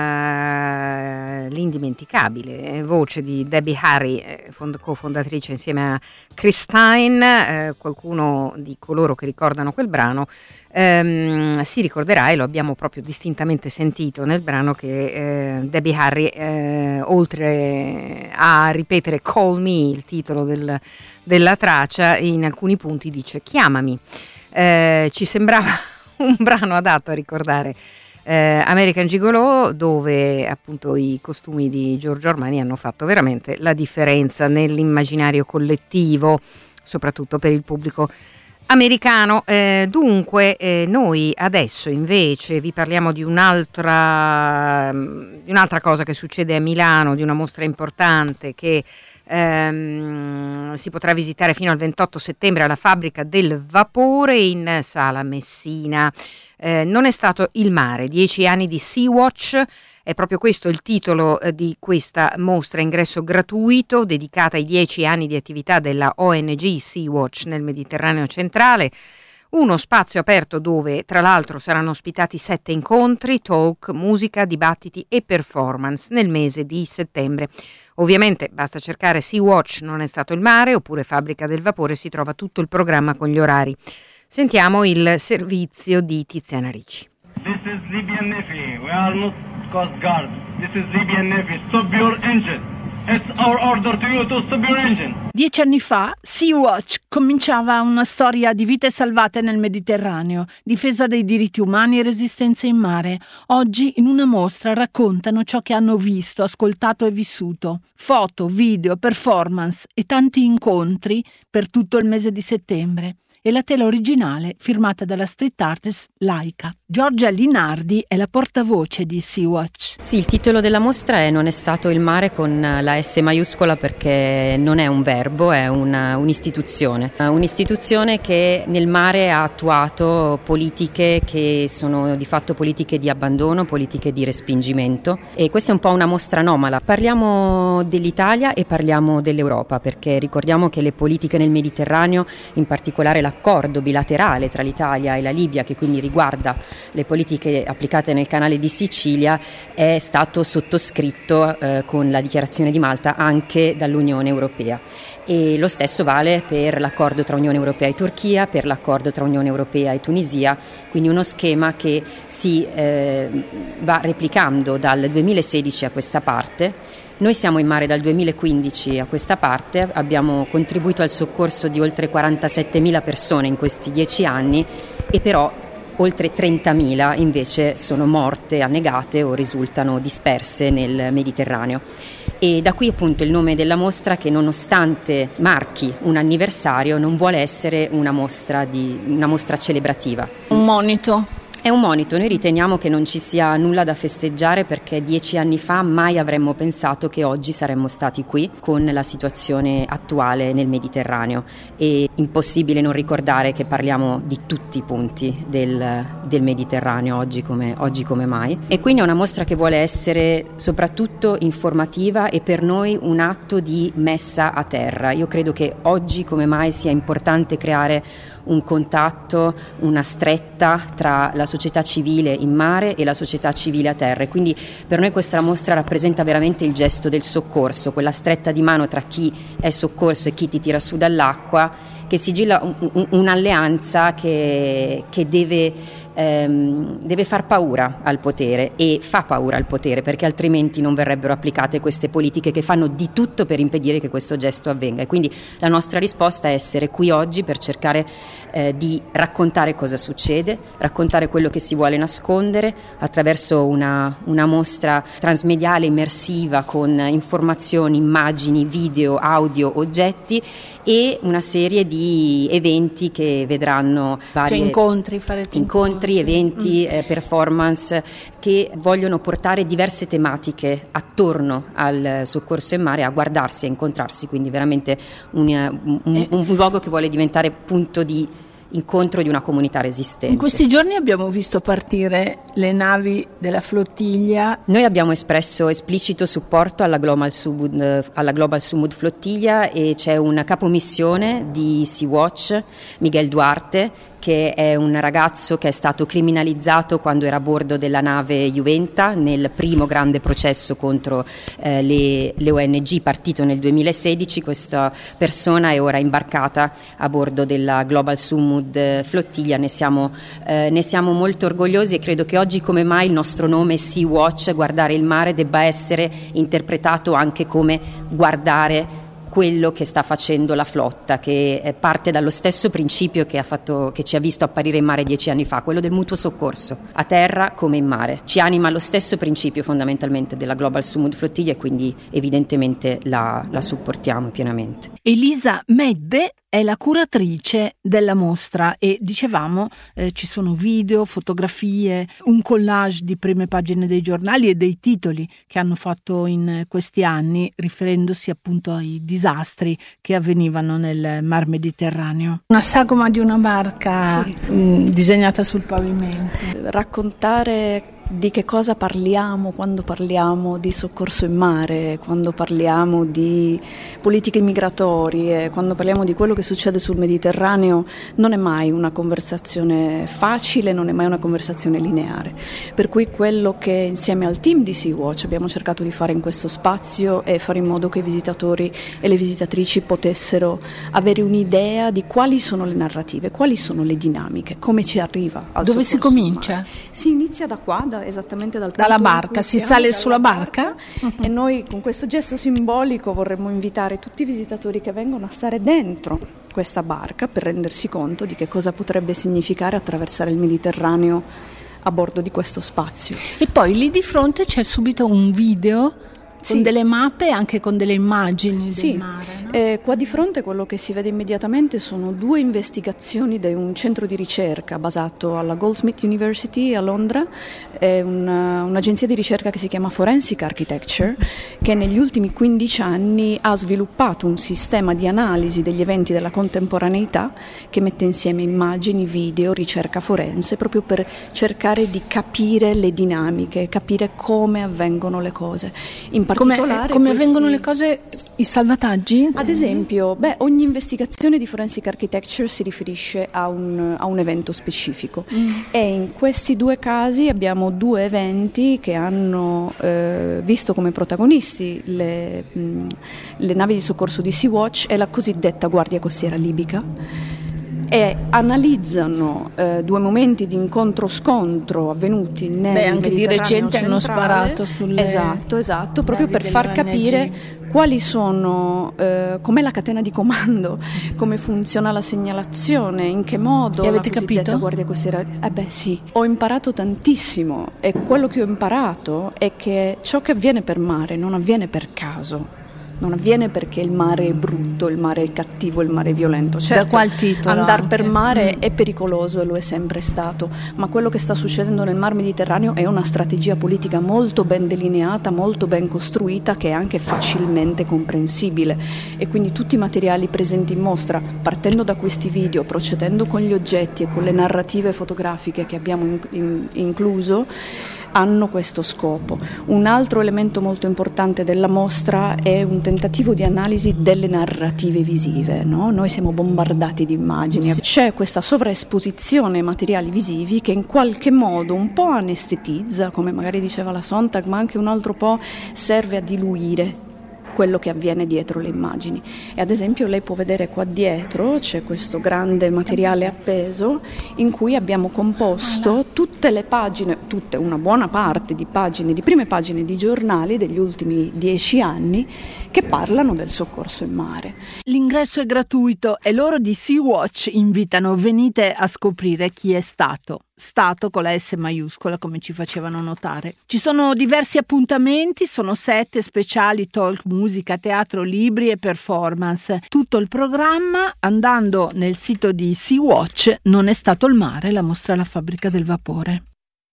l'indimenticabile voce di Debbie Harry, cofondatrice insieme a Chris Stein. Qualcuno di coloro che ricordano quel brano si ricorderà, e lo abbiamo proprio distintamente sentito nel brano, che Debbie Harry, oltre a ripetere Call Me, il titolo della traccia, in alcuni punti dice chiamami. Ci sembrava un brano adatto a ricordare American Gigolo, dove appunto i costumi di Giorgio Armani hanno fatto veramente la differenza nell'immaginario collettivo, soprattutto per il pubblico americano. Dunque noi adesso invece vi parliamo di un'altra cosa che succede a Milano, di una mostra importante che si potrà visitare fino al 28 settembre alla Fabbrica del Vapore in Sala Messina. Non è stato il mare, 10 anni di Sea-Watch, è proprio questo il titolo di questa mostra, ingresso gratuito, dedicata ai 10 anni di attività della ONG Sea-Watch nel Mediterraneo centrale. Uno spazio aperto dove tra l'altro saranno ospitati 7 incontri, talk, musica, dibattiti e performance nel mese di settembre. Ovviamente basta cercare Sea-Watch non è stato il mare oppure Fabbrica del Vapore, si trova tutto il programma con gli orari. Sentiamo il servizio di Tiziana Ricci. This is Libyan Navy. We are not Coast Guard. This is Libyan Navy. Stop your engine. It's our order to you to stop your engine. 10 anni fa, Sea-Watch cominciava una storia di vite salvate nel Mediterraneo, difesa dei diritti umani e resistenza in mare. Oggi, in una mostra, raccontano ciò che hanno visto, ascoltato e vissuto. Foto, video, performance e tanti incontri per tutto il mese di settembre. E la tela originale firmata dalla street artist Laika. Giorgia Linardi è la portavoce di Sea-Watch. Sì, il titolo della mostra è Non è stato il mare, con la S maiuscola, perché non è un verbo, è un'istituzione. Un'istituzione che nel mare ha attuato politiche che sono di fatto politiche di abbandono, politiche di respingimento, e questa è un po' una mostra anomala. Parliamo dell'Italia e parliamo dell'Europa, perché ricordiamo che le politiche nel Mediterraneo, in particolare l'accordo bilaterale tra l'Italia e la Libia, che quindi riguarda le politiche applicate nel canale di Sicilia, è stato sottoscritto con la dichiarazione di Malta anche dall'Unione Europea. E lo stesso vale per l'accordo tra Unione Europea e Turchia, per l'accordo tra Unione Europea e Tunisia, quindi uno schema che si va replicando dal 2016 a questa parte. Noi siamo in mare dal 2015 a questa parte, abbiamo contribuito al soccorso di oltre 47.000 persone in questi 10 anni, e però oltre 30.000 invece sono morte, annegate o risultano disperse nel Mediterraneo. E da qui appunto il nome della mostra, che nonostante marchi un anniversario non vuole essere una mostra celebrativa. Un monito. È un monito, noi riteniamo che non ci sia nulla da festeggiare, perché 10 anni fa mai avremmo pensato che oggi saremmo stati qui con la situazione attuale nel Mediterraneo. È impossibile non ricordare che parliamo di tutti i punti del Mediterraneo oggi come mai. E quindi è una mostra che vuole essere soprattutto informativa e per noi un atto di messa a terra. Io credo che oggi come mai sia importante creare un contatto, una stretta tra la società civile in mare e la società civile a terra, e quindi per noi questa mostra rappresenta veramente il gesto del soccorso, quella stretta di mano tra chi è soccorso e chi ti tira su dall'acqua, che sigilla un'alleanza che deve far paura al potere, e fa paura al potere, perché altrimenti non verrebbero applicate queste politiche che fanno di tutto per impedire che questo gesto avvenga. E quindi la nostra risposta è essere qui oggi per cercare di raccontare cosa succede, raccontare quello che si vuole nascondere attraverso una mostra transmediale immersiva con informazioni, immagini, video, audio, oggetti, e una serie di eventi che vedranno vari incontri, incontri, eventi, performance che vogliono portare diverse tematiche attorno al soccorso in mare a guardarsi, a incontrarsi, quindi veramente un luogo che vuole diventare punto di incontro di una comunità resistente. In questi giorni abbiamo visto partire le navi della flottiglia. Noi abbiamo espresso esplicito supporto alla Global Sumud Flottiglia e c'è un capomissione di Sea-Watch, Miguel Duarte, che è un ragazzo che è stato criminalizzato quando era a bordo della nave Juventa nel primo grande processo contro le ONG partito nel 2016. Questa persona è ora imbarcata a bordo della Global Sumud Flottiglia, ne siamo molto orgogliosi e credo che oggi come mai il nostro nome Sea-Watch, guardare il mare, debba essere interpretato anche come guardare quello che sta facendo la flotta, che parte dallo stesso principio che ci ha visto apparire in mare 10 anni fa, quello del mutuo soccorso, a terra come in mare. Ci anima lo stesso principio fondamentalmente della Global Sumud Flottiglia e quindi evidentemente la supportiamo pienamente. Elisa Medde è la curatrice della mostra e dicevamo ci sono video, fotografie, un collage di prime pagine dei giornali e dei titoli che hanno fatto in questi anni riferendosi appunto ai disastri che avvenivano nel Mar Mediterraneo. Una sagoma di una barca disegnata sul pavimento. Raccontare di che cosa parliamo quando parliamo di soccorso in mare, quando parliamo di politiche migratorie, quando parliamo di quello che succede sul Mediterraneo, non è mai una conversazione facile, non è mai una conversazione lineare. Per cui quello che insieme al team di Sea-Watch abbiamo cercato di fare in questo spazio è fare in modo che i visitatori e le visitatrici potessero avere un'idea di quali sono le narrative, quali sono le dinamiche, come ci arriva al Dove si comincia? Si inizia da qua, esattamente dalla barca, si sale sulla barca e noi con questo gesto simbolico vorremmo invitare tutti i visitatori che vengono a stare dentro questa barca per rendersi conto di che cosa potrebbe significare attraversare il Mediterraneo a bordo di questo spazio. E poi lì di fronte c'è subito un video con delle mappe e anche con delle immagini del mare, no? Qua di fronte quello che si vede immediatamente sono 2 investigazioni di un centro di ricerca basato alla Goldsmith University a Londra, un'agenzia di ricerca che si chiama Forensic Architecture, che negli ultimi 15 anni ha sviluppato un sistema di analisi degli eventi della contemporaneità che mette insieme immagini, video, ricerca forense, proprio per cercare di capire le dinamiche, capire come avvengono le cose. In particolare come avvengono le cose, i salvataggi? Ad esempio, ogni investigazione di Forensic Architecture si riferisce a un evento specifico e in questi 2 casi abbiamo 2 eventi che hanno visto come protagonisti le navi di soccorso di Sea-Watch e la cosiddetta Guardia Costiera Libica. E analizzano 2 momenti di incontro-scontro avvenuti nel anche di recente centrale. Hanno sparato sulle esatto, proprio per far capire quali sono, com'è la catena di comando, come funziona la segnalazione, in che modo. E avete la cosiddetta capito? Guardia Costiera. Sì, ho imparato tantissimo e quello che ho imparato è che ciò che avviene per mare non avviene per caso. Non avviene perché il mare è brutto, il mare è cattivo, il mare è violento. Certo, da qual titolo? Andare per mare è pericoloso e lo è sempre stato, ma quello che sta succedendo nel Mar Mediterraneo è una strategia politica molto ben delineata, molto ben costruita, che è anche facilmente comprensibile. E quindi tutti i materiali presenti in mostra, partendo da questi video, procedendo con gli oggetti e con le narrative fotografiche che abbiamo incluso, hanno questo scopo. Un altro elemento molto importante della mostra è un tentativo di analisi delle narrative visive, no? Noi siamo bombardati di immagini, c'è questa sovraesposizione ai materiali visivi che in qualche modo un po' anestetizza, come magari diceva la Sontag, ma anche un altro po' serve a diluire quello che avviene dietro le immagini. E ad esempio lei può vedere qua dietro c'è questo grande materiale appeso in cui abbiamo composto tutte le pagine, una buona parte di prime pagine di giornali degli ultimi 10 anni che parlano del soccorso in mare. L'ingresso è gratuito e loro di Sea-Watch invitano: venite a scoprire chi è stato stato con la S maiuscola, come ci facevano notare. Ci sono diversi appuntamenti, sono 7 speciali, talk, musica, teatro, libri e performance. Tutto il programma andando nel sito di Sea-Watch. Non è stato il mare, la mostra alla fabbrica del vapore.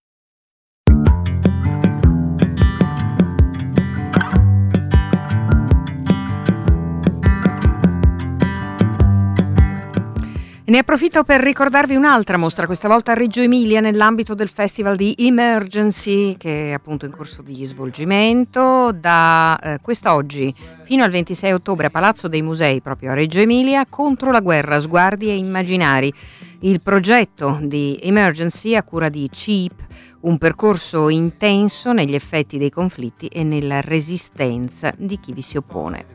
Ne approfitto per ricordarvi un'altra mostra, questa volta a Reggio Emilia, nell'ambito del Festival di Emergency, che è appunto in corso di svolgimento da quest'oggi fino al 26 ottobre a Palazzo dei Musei, proprio a Reggio Emilia, contro la guerra, sguardi e immaginari. Il progetto di Emergency a cura di CEEP, un percorso intenso negli effetti dei conflitti e nella resistenza di chi vi si oppone.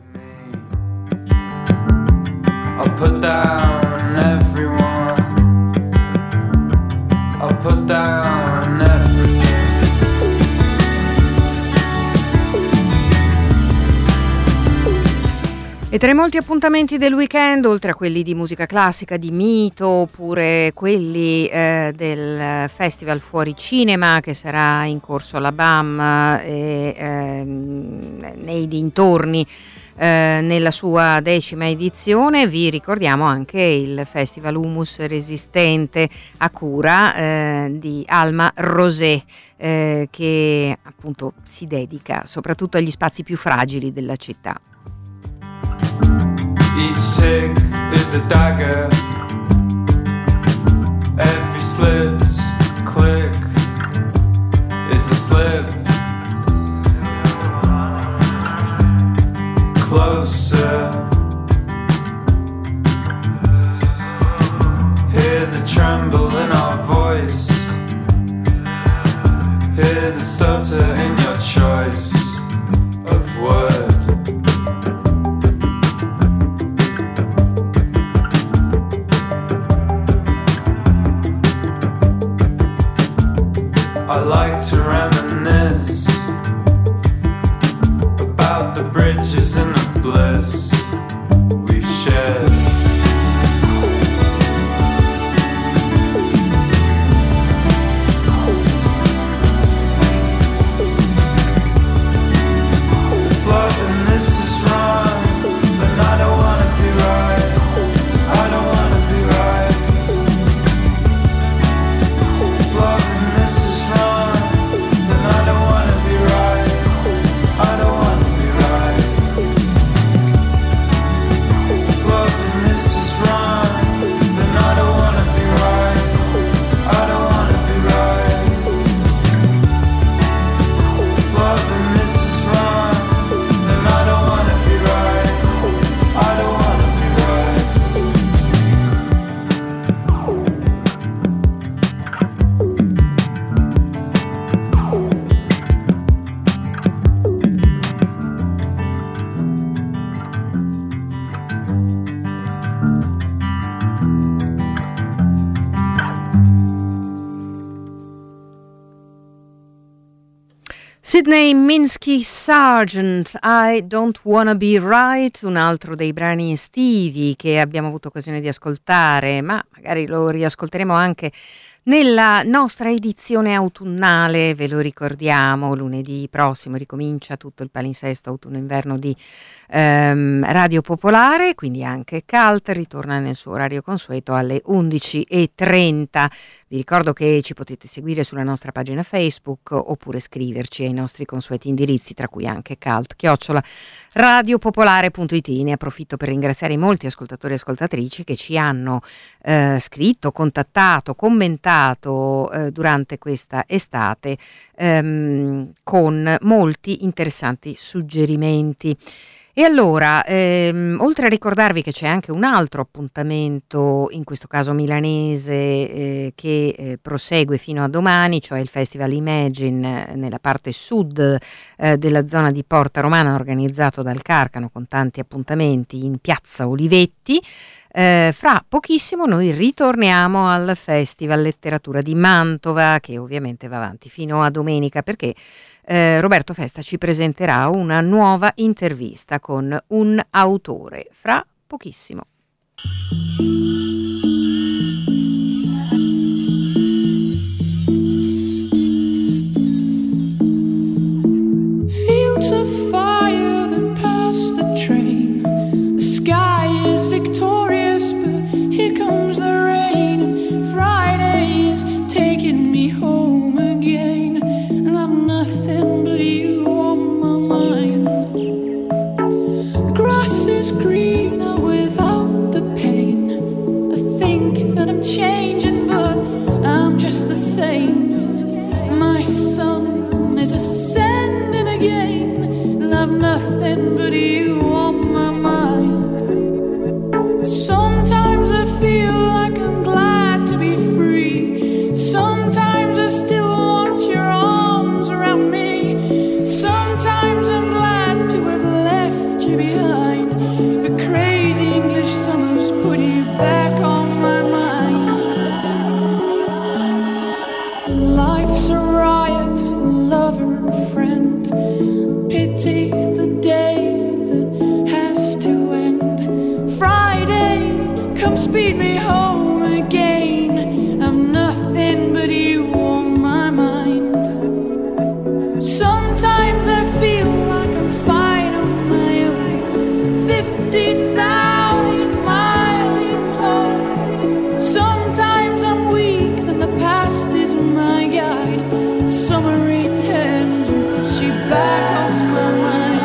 I'll put down everyone. I'll put down everything. E tra i molti appuntamenti del weekend, oltre a quelli di musica classica, di mito, oppure quelli del Festival Fuori Cinema che sarà in corso alla BAM e nei dintorni, nella sua 10ª edizione, vi ricordiamo anche il Festival Humus Resistente a cura di Alma Rosé, che appunto si dedica soprattutto agli spazi più fragili della città. Each tick is a dagger. Every slip's click is a slip. Closer. Hear the tremble in our voice. Hear the stutter in your choice of word. I like to reminisce about the bridges and the bliss we've shared. If loving this is wrong, then I don't wanna be right. I don't wanna be right. If loving this is wrong, then I don't wanna be right. I don't wanna be right. If loving this is wrong, then I don't wanna be right. I don't wanna be right. If loving this is wrong, then I don't wanna be right. I don't wanna be right. Sydney Minsky Sargent, I Don't Wanna Be Right, un altro dei brani estivi che abbiamo avuto occasione di ascoltare, ma magari lo riascolteremo anche nella nostra edizione autunnale. Ve lo ricordiamo, lunedì prossimo ricomincia tutto il palinsesto autunno-inverno di Radio Popolare, quindi anche Cult ritorna nel suo orario consueto alle 11:30. Vi ricordo che ci potete seguire sulla nostra pagina Facebook oppure scriverci ai nostri consueti indirizzi, tra cui anche cult@radiopopolare.it. Ne approfitto per ringraziare i molti ascoltatori e ascoltatrici che ci hanno scritto, contattato, commentato durante questa estate con molti interessanti suggerimenti. E allora, oltre a ricordarvi che c'è anche un altro appuntamento, in questo caso milanese, che prosegue fino a domani, cioè il Festival Imagine nella parte sud della zona di Porta Romana, organizzato dal Carcano con tanti appuntamenti in Piazza Olivetti. Fra pochissimo noi ritorniamo al Festival Letteratura di Mantova, che ovviamente va avanti fino a domenica, perché Roberto Festa ci presenterà una nuova intervista con un autore fra pochissimo. I've nothing but you on my mind. Sometimes I feel like I'm glad to be free. Sometimes I still want your arms around me. Sometimes I'm glad to have left you behind. But crazy English summers put you back on my mind. Life's a riot, lover and friend. Pity the day that has to end. Friday, come speed me home again. I've nothing but you on my mind. Sometimes I feel like I'm fine on my own. 50,000 miles from home. Sometimes I'm weak, then the past is my guide. Summer returns and puts you back on my mind.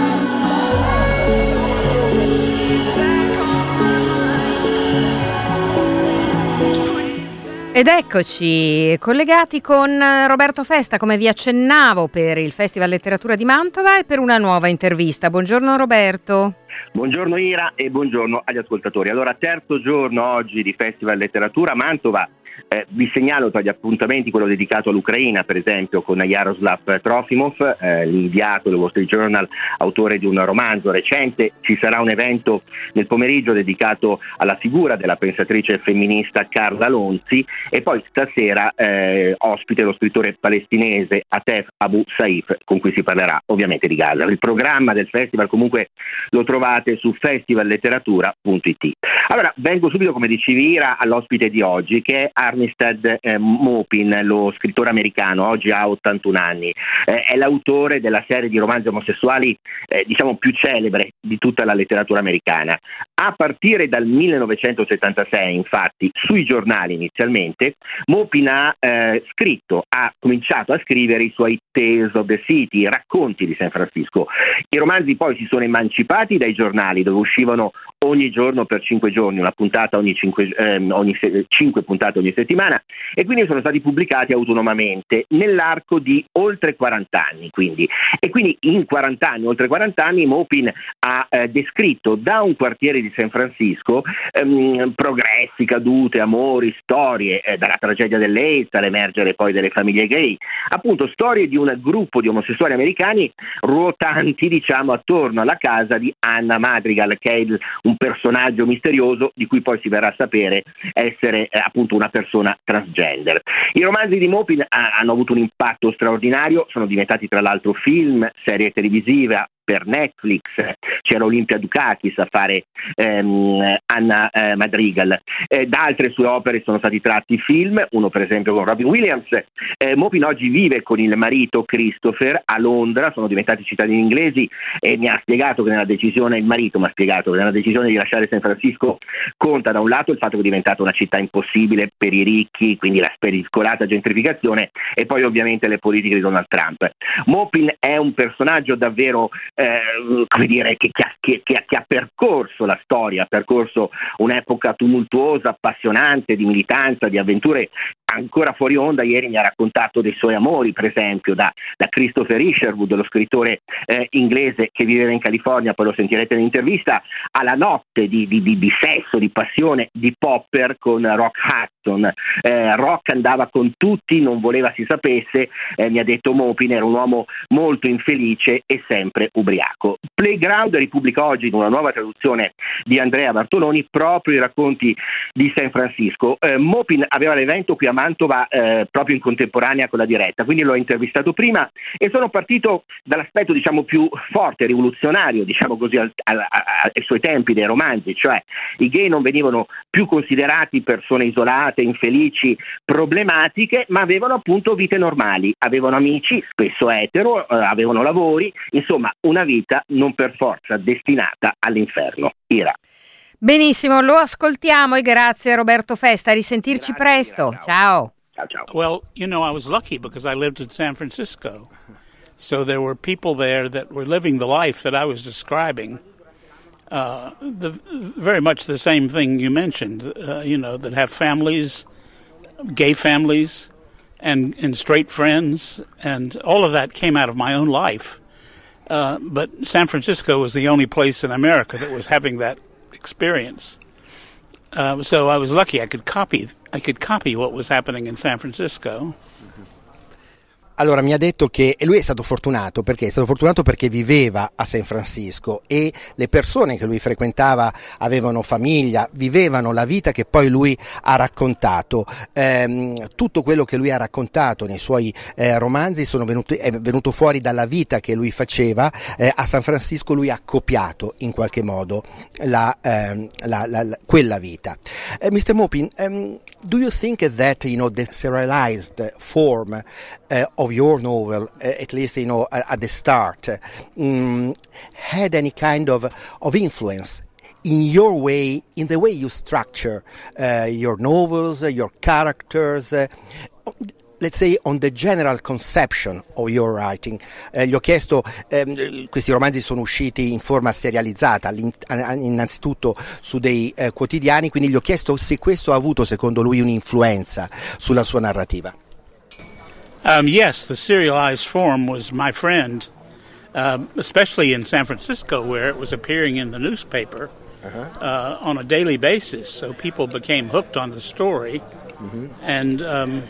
Ed eccoci collegati con Roberto Festa, come vi accennavo, per il Festival Letteratura di Mantova e per una nuova intervista. Buongiorno Roberto. Buongiorno Ira e buongiorno agli ascoltatori. Allora, terzo giorno oggi di Festival Letteratura Mantova. Vi segnalo tra gli appuntamenti quello dedicato all'Ucraina, per esempio con Jaroslav Trofimov, l'inviato del Wall Street Journal, autore di un romanzo recente. Ci sarà un evento nel pomeriggio dedicato alla figura della pensatrice femminista Carla Lonzi, e poi stasera ospite lo scrittore palestinese Atef Abu Saif, con cui si parlerà ovviamente di Gaza. Il programma del festival comunque lo trovate su festivalletteratura.it. Allora, vengo subito, come dicevi Ira, all'ospite di oggi, che è Armistead Maupin, lo scrittore americano. Oggi ha 81 anni, è l'autore della serie di romanzi omosessuali diciamo più celebre di tutta la letteratura americana. A partire dal 1976, infatti, sui giornali inizialmente, Maupin ha cominciato a scrivere i suoi Tales of the City, racconti di San Francisco. I romanzi poi si sono emancipati dai giornali, dove uscivano ogni giorno per 5 giorni, una puntata ogni 5 puntate ogni settimana, e quindi sono stati pubblicati autonomamente nell'arco di oltre 40 anni. Quindi in 40 anni, oltre 40 anni, Maupin ha descritto da un quartiere di San Francisco progressi, cadute, amori, storie, dalla tragedia dell'AIDS all'emergere poi delle famiglie gay, appunto storie di un gruppo di omosessuali americani ruotanti, diciamo, attorno alla casa di Anna Madrigal, che è un personaggio misterioso di cui poi si verrà a sapere essere appunto una persona transgender. I romanzi di Maupin hanno avuto un impatto straordinario, sono diventati tra l'altro film, serie televisiva per Netflix. C'era Olimpia Dukakis a fare Anna Madrigal. Da altre sue opere sono stati tratti film, uno per esempio con Robin Williams. Maupin oggi vive con il marito Christopher a Londra, sono diventati cittadini inglesi, e mi ha spiegato che nella decisione di lasciare San Francisco conta da un lato il fatto che è diventata una città impossibile per i ricchi, quindi la spericolata gentrificazione, e poi ovviamente le politiche di Donald Trump. Maupin è un personaggio davvero come dire, che ha percorso la storia, ha percorso un'epoca tumultuosa, appassionante, di militanza, di avventure. Ancora fuori onda ieri mi ha raccontato dei suoi amori, per esempio da Christopher Isherwood, lo scrittore inglese che viveva in California, poi lo sentirete nell'intervista, alla notte di sesso, di passione di Popper con Rock Hudson. Rock andava con tutti, non voleva si sapesse, mi ha detto Maupin, era un uomo molto infelice e sempre ubriaco. Playground ripubblica oggi in una nuova traduzione di Andrea Bartoloni proprio i racconti di San Francisco. Maupin aveva l'evento qui a Mantova proprio in contemporanea con la diretta, quindi l'ho intervistato prima e sono partito dall'aspetto diciamo più forte, rivoluzionario, diciamo così, ai suoi tempi dei romanzi, cioè i gay non venivano più considerati persone isolate, infelici, problematiche, ma avevano appunto vite normali, avevano amici, spesso etero, avevano lavori, insomma una vita non per forza destinata all'inferno. Ira. Benissimo, lo ascoltiamo e grazie a Roberto Festa, a risentirci presto. Ciao. Ciao. Well, I was lucky because I lived in San Francisco. So there were people there that were living the life that I was describing. Very much the same thing you mentioned, that have families, gay families, and straight friends, and all of that came out of my own life. but San Francisco was the only place in America that was having that experience. So I was lucky. I could copy what was happening in San Francisco. Allora mi ha detto che lui è stato fortunato perché viveva a San Francisco e le persone che lui frequentava avevano famiglia, vivevano la vita che poi lui ha raccontato. Tutto quello che lui ha raccontato nei suoi romanzi è venuto fuori dalla vita che lui faceva. A San Francisco lui ha copiato in qualche modo quella vita. Mr. Maupin, do you think that the serialized form of your novel, at least at the start, had any kind of influence in your way, in the way you structure your novels, your characters, let's say on the general conception of your writing? Gli ho chiesto, questi romanzi sono usciti in forma serializzata, innanzitutto su dei quotidiani, quindi gli ho chiesto se questo ha avuto secondo lui un'influenza sulla sua narrativa. Yes, the serialized form was my friend, especially in San Francisco, where it was appearing in the newspaper on a daily basis. So people became hooked on the story, and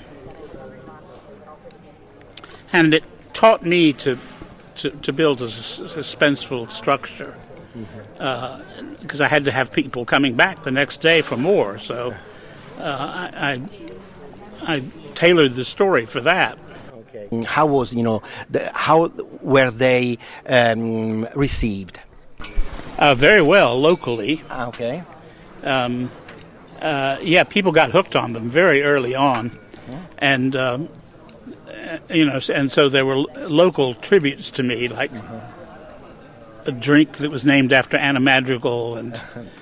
it taught me to build a suspenseful structure, because I had to have people coming back the next day for more. So I tailored the story for that. Okay. How was how were they received? Very well locally. Okay. Yeah, people got hooked on them very early on, and and so there were local tributes to me, like a drink that was named after Anna Madrigal, and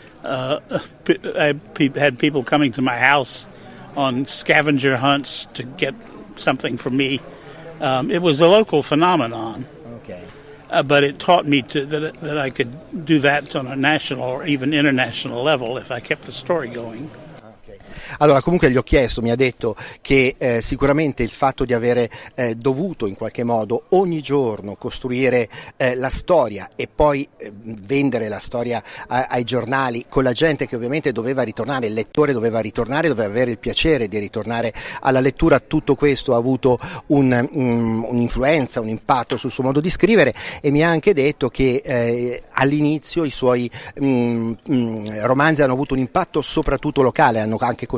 I had people coming to my house on scavenger hunts to get something from me. It was a local phenomenon. Okay. But it taught me that I could do that on a national or even international level if I kept the story going. Allora, comunque gli ho chiesto, mi ha detto che sicuramente il fatto di avere dovuto in qualche modo ogni giorno costruire la storia e poi vendere la storia ai giornali con la gente che ovviamente doveva ritornare, il lettore doveva ritornare, doveva avere il piacere di ritornare alla lettura, tutto questo ha avuto un'influenza, un impatto sul suo modo di scrivere, e mi ha anche detto che all'inizio i suoi romanzi hanno avuto un impatto soprattutto locale, hanno anche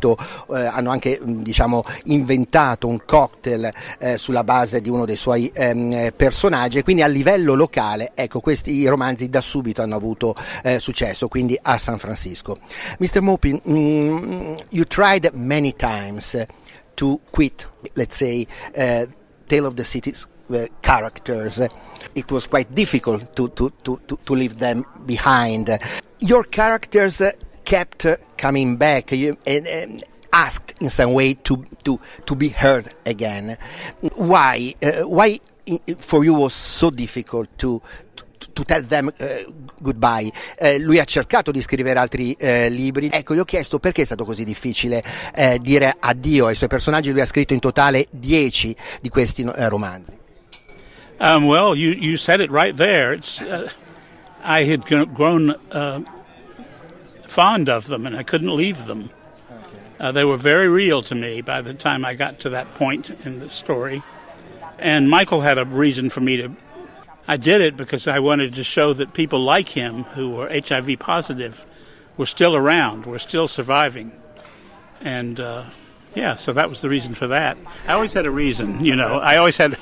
inventato un cocktail sulla base di uno dei suoi personaggi, e quindi a livello locale, ecco, questi romanzi da subito hanno avuto successo, quindi a San Francisco. Mr. Maupin, you tried many times to quit, let's say, Tale of the City's characters. It was quite difficult to leave them behind. Your characters kept coming back and asked in some way to be heard again. Why for you was so difficult to tell them goodbye? Lui ha cercato di scrivere altri libri. Ecco, gli ho chiesto perché è stato così difficile dire addio ai suoi personaggi. Lui ha scritto in totale 10 di questi romanzi. Well, you said it right there. It's I had grown fond of them, and I couldn't leave them. They were very real to me by the time I got to that point in the story. And Michael had a reason for me to... I did it because I wanted to show that people like him who were HIV positive were still around, were still surviving. And so that was the reason for that. I always had a reason, I always had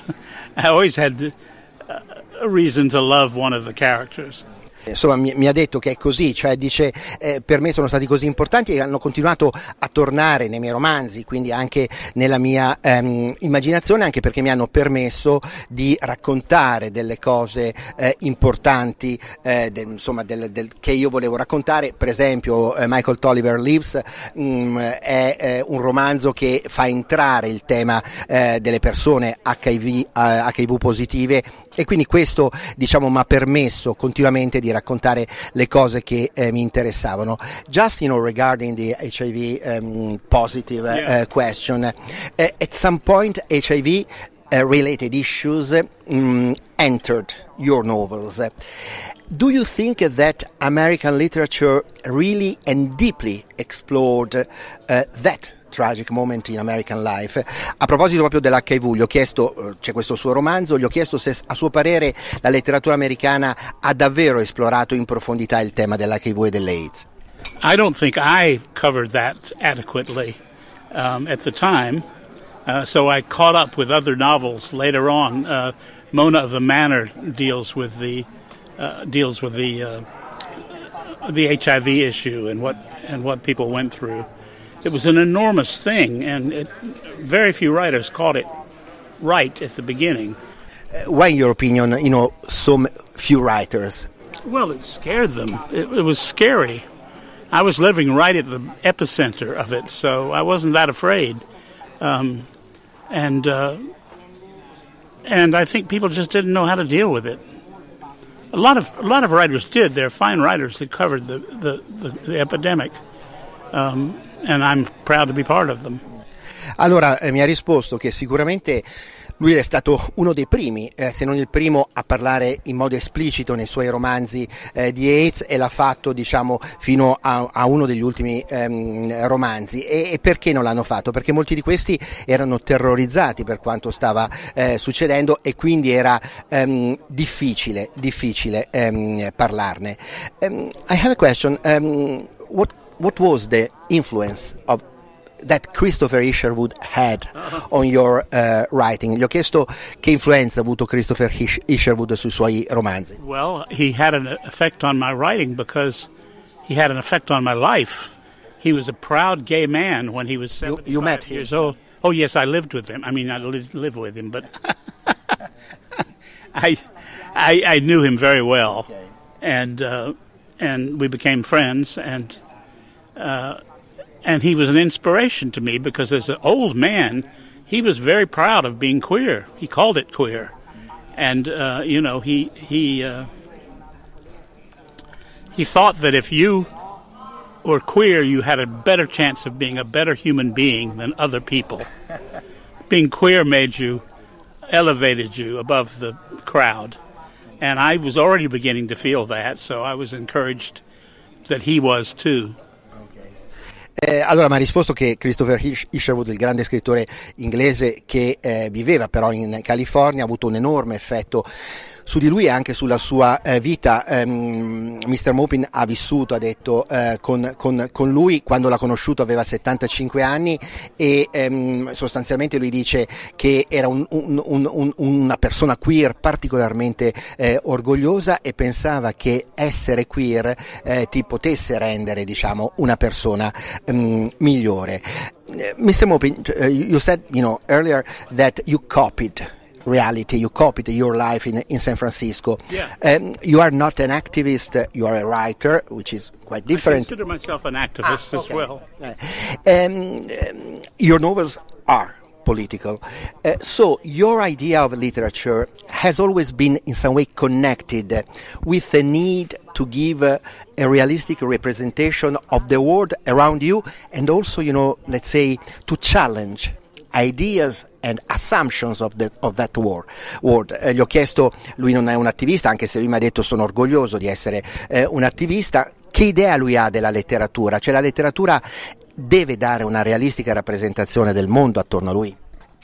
a reason to love one of the characters. Insomma, mi ha detto che è così, cioè dice per me sono stati così importanti e hanno continuato a tornare nei miei romanzi, quindi anche nella mia immaginazione, anche perché mi hanno permesso di raccontare delle cose importanti che io volevo raccontare. Per esempio Michael Tolliver Lives è un romanzo che fa entrare il tema delle persone HIV positive, e quindi questo mi ha permesso continuamente di raccontare le cose che mi interessavano. Just regarding the HIV positive question, at some point HIV related issues entered your novels. Do you think that American literature really and deeply explored that tragic moment in American life? A proposito proprio dell'HIV, gli ho chiesto, c'è questo suo romanzo, gli ho chiesto se a suo parere la letteratura americana ha davvero esplorato in profondità il tema dell'HIV e dell'AIDS. I don't think I covered that adequately at the time, so I caught up with other novels later on. Mona of the Manor deals with the HIV issue and what people went through. It was an enormous thing, and very few writers caught it right at the beginning. Why, in your opinion, so few writers? Well, it scared them. It was scary. I was living right at the epicenter of it, so I wasn't that afraid. And I think people just didn't know how to deal with it. A lot of writers did. They're fine writers that covered the epidemic. And I'm proud to be part of them. Allora mi ha risposto che sicuramente lui è stato uno dei primi, se non il primo, a parlare in modo esplicito nei suoi romanzi di AIDS, e l'ha fatto, diciamo, fino a uno degli ultimi romanzi. E perché non l'hanno fatto? Perché molti di questi erano terrorizzati per quanto stava succedendo, e quindi era difficile parlarne. I have a question. What was the influence of that Christopher Isherwood had on your writing? Gli ho chiesto che influenza ha avuto Christopher Isherwood sui suoi romanzi. Well, he had an effect on my writing because he had an effect on my life. He was a proud gay man when he was 75 years old. Oh, yes, I lived with him. I mean, I live with him, but I knew him very well. Okay. And we became friends, and he was an inspiration to me because as an old man, he was very proud of being queer. He called it queer. And, he thought that if you were queer, you had a better chance of being a better human being than other people. Being queer elevated you above the crowd. And I was already beginning to feel that, so I was encouraged that he was too. Allora mi ha risposto che Christopher Isherwood, il grande scrittore inglese che viveva però in California, ha avuto un enorme effetto su di lui e anche sulla sua vita. Mr. Maupin ha vissuto, ha detto, con lui. Quando l'ha conosciuto aveva 75 anni e sostanzialmente lui dice che era una persona queer particolarmente orgogliosa, e pensava che essere queer ti potesse rendere, diciamo, una persona migliore. Mr. Maupin, you said, earlier that you copied reality, you copied your life in San Francisco. Yeah. You are not an activist, you are a writer, which is quite different. I consider myself an activist as well. Your novels are political. So your idea of literature has always been in some way connected with the need to give a realistic representation of the world around you, and also, let's say, to challenge ideas and assumptions of that world. Gli ho chiesto, lui non è un attivista, anche se lui mi ha detto sono orgoglioso di essere un attivista, che idea lui ha della letteratura? Cioè la letteratura deve dare una realistica rappresentazione del mondo attorno a lui?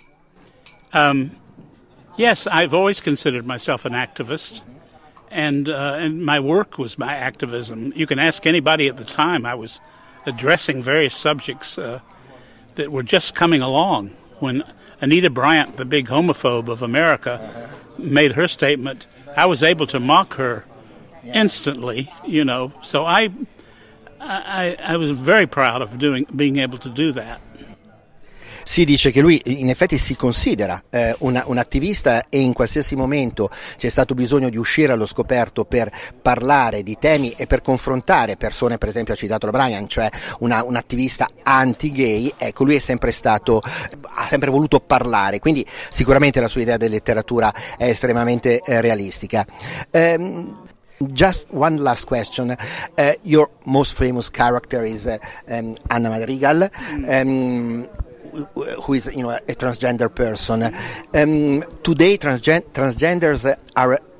Yes, I've always considered myself an activist, and my work was my activism. You can ask anybody at the time. I was addressing various subjects that were just coming along. When Anita Bryant, the big homophobe of America, made her statement, I was able to mock her instantly, So I was very proud of being able to do that. Si dice che lui in effetti si considera un attivista, e in qualsiasi momento c'è stato bisogno di uscire allo scoperto per parlare di temi e per confrontare persone, per esempio ha citato la Brian, cioè un attivista anti-gay, ecco, lui ha sempre voluto parlare, quindi sicuramente la sua idea della letteratura è estremamente realistica. Just one last question. Your most famous character is Anna Madrigal. Who is a transgender person. Today transgenders are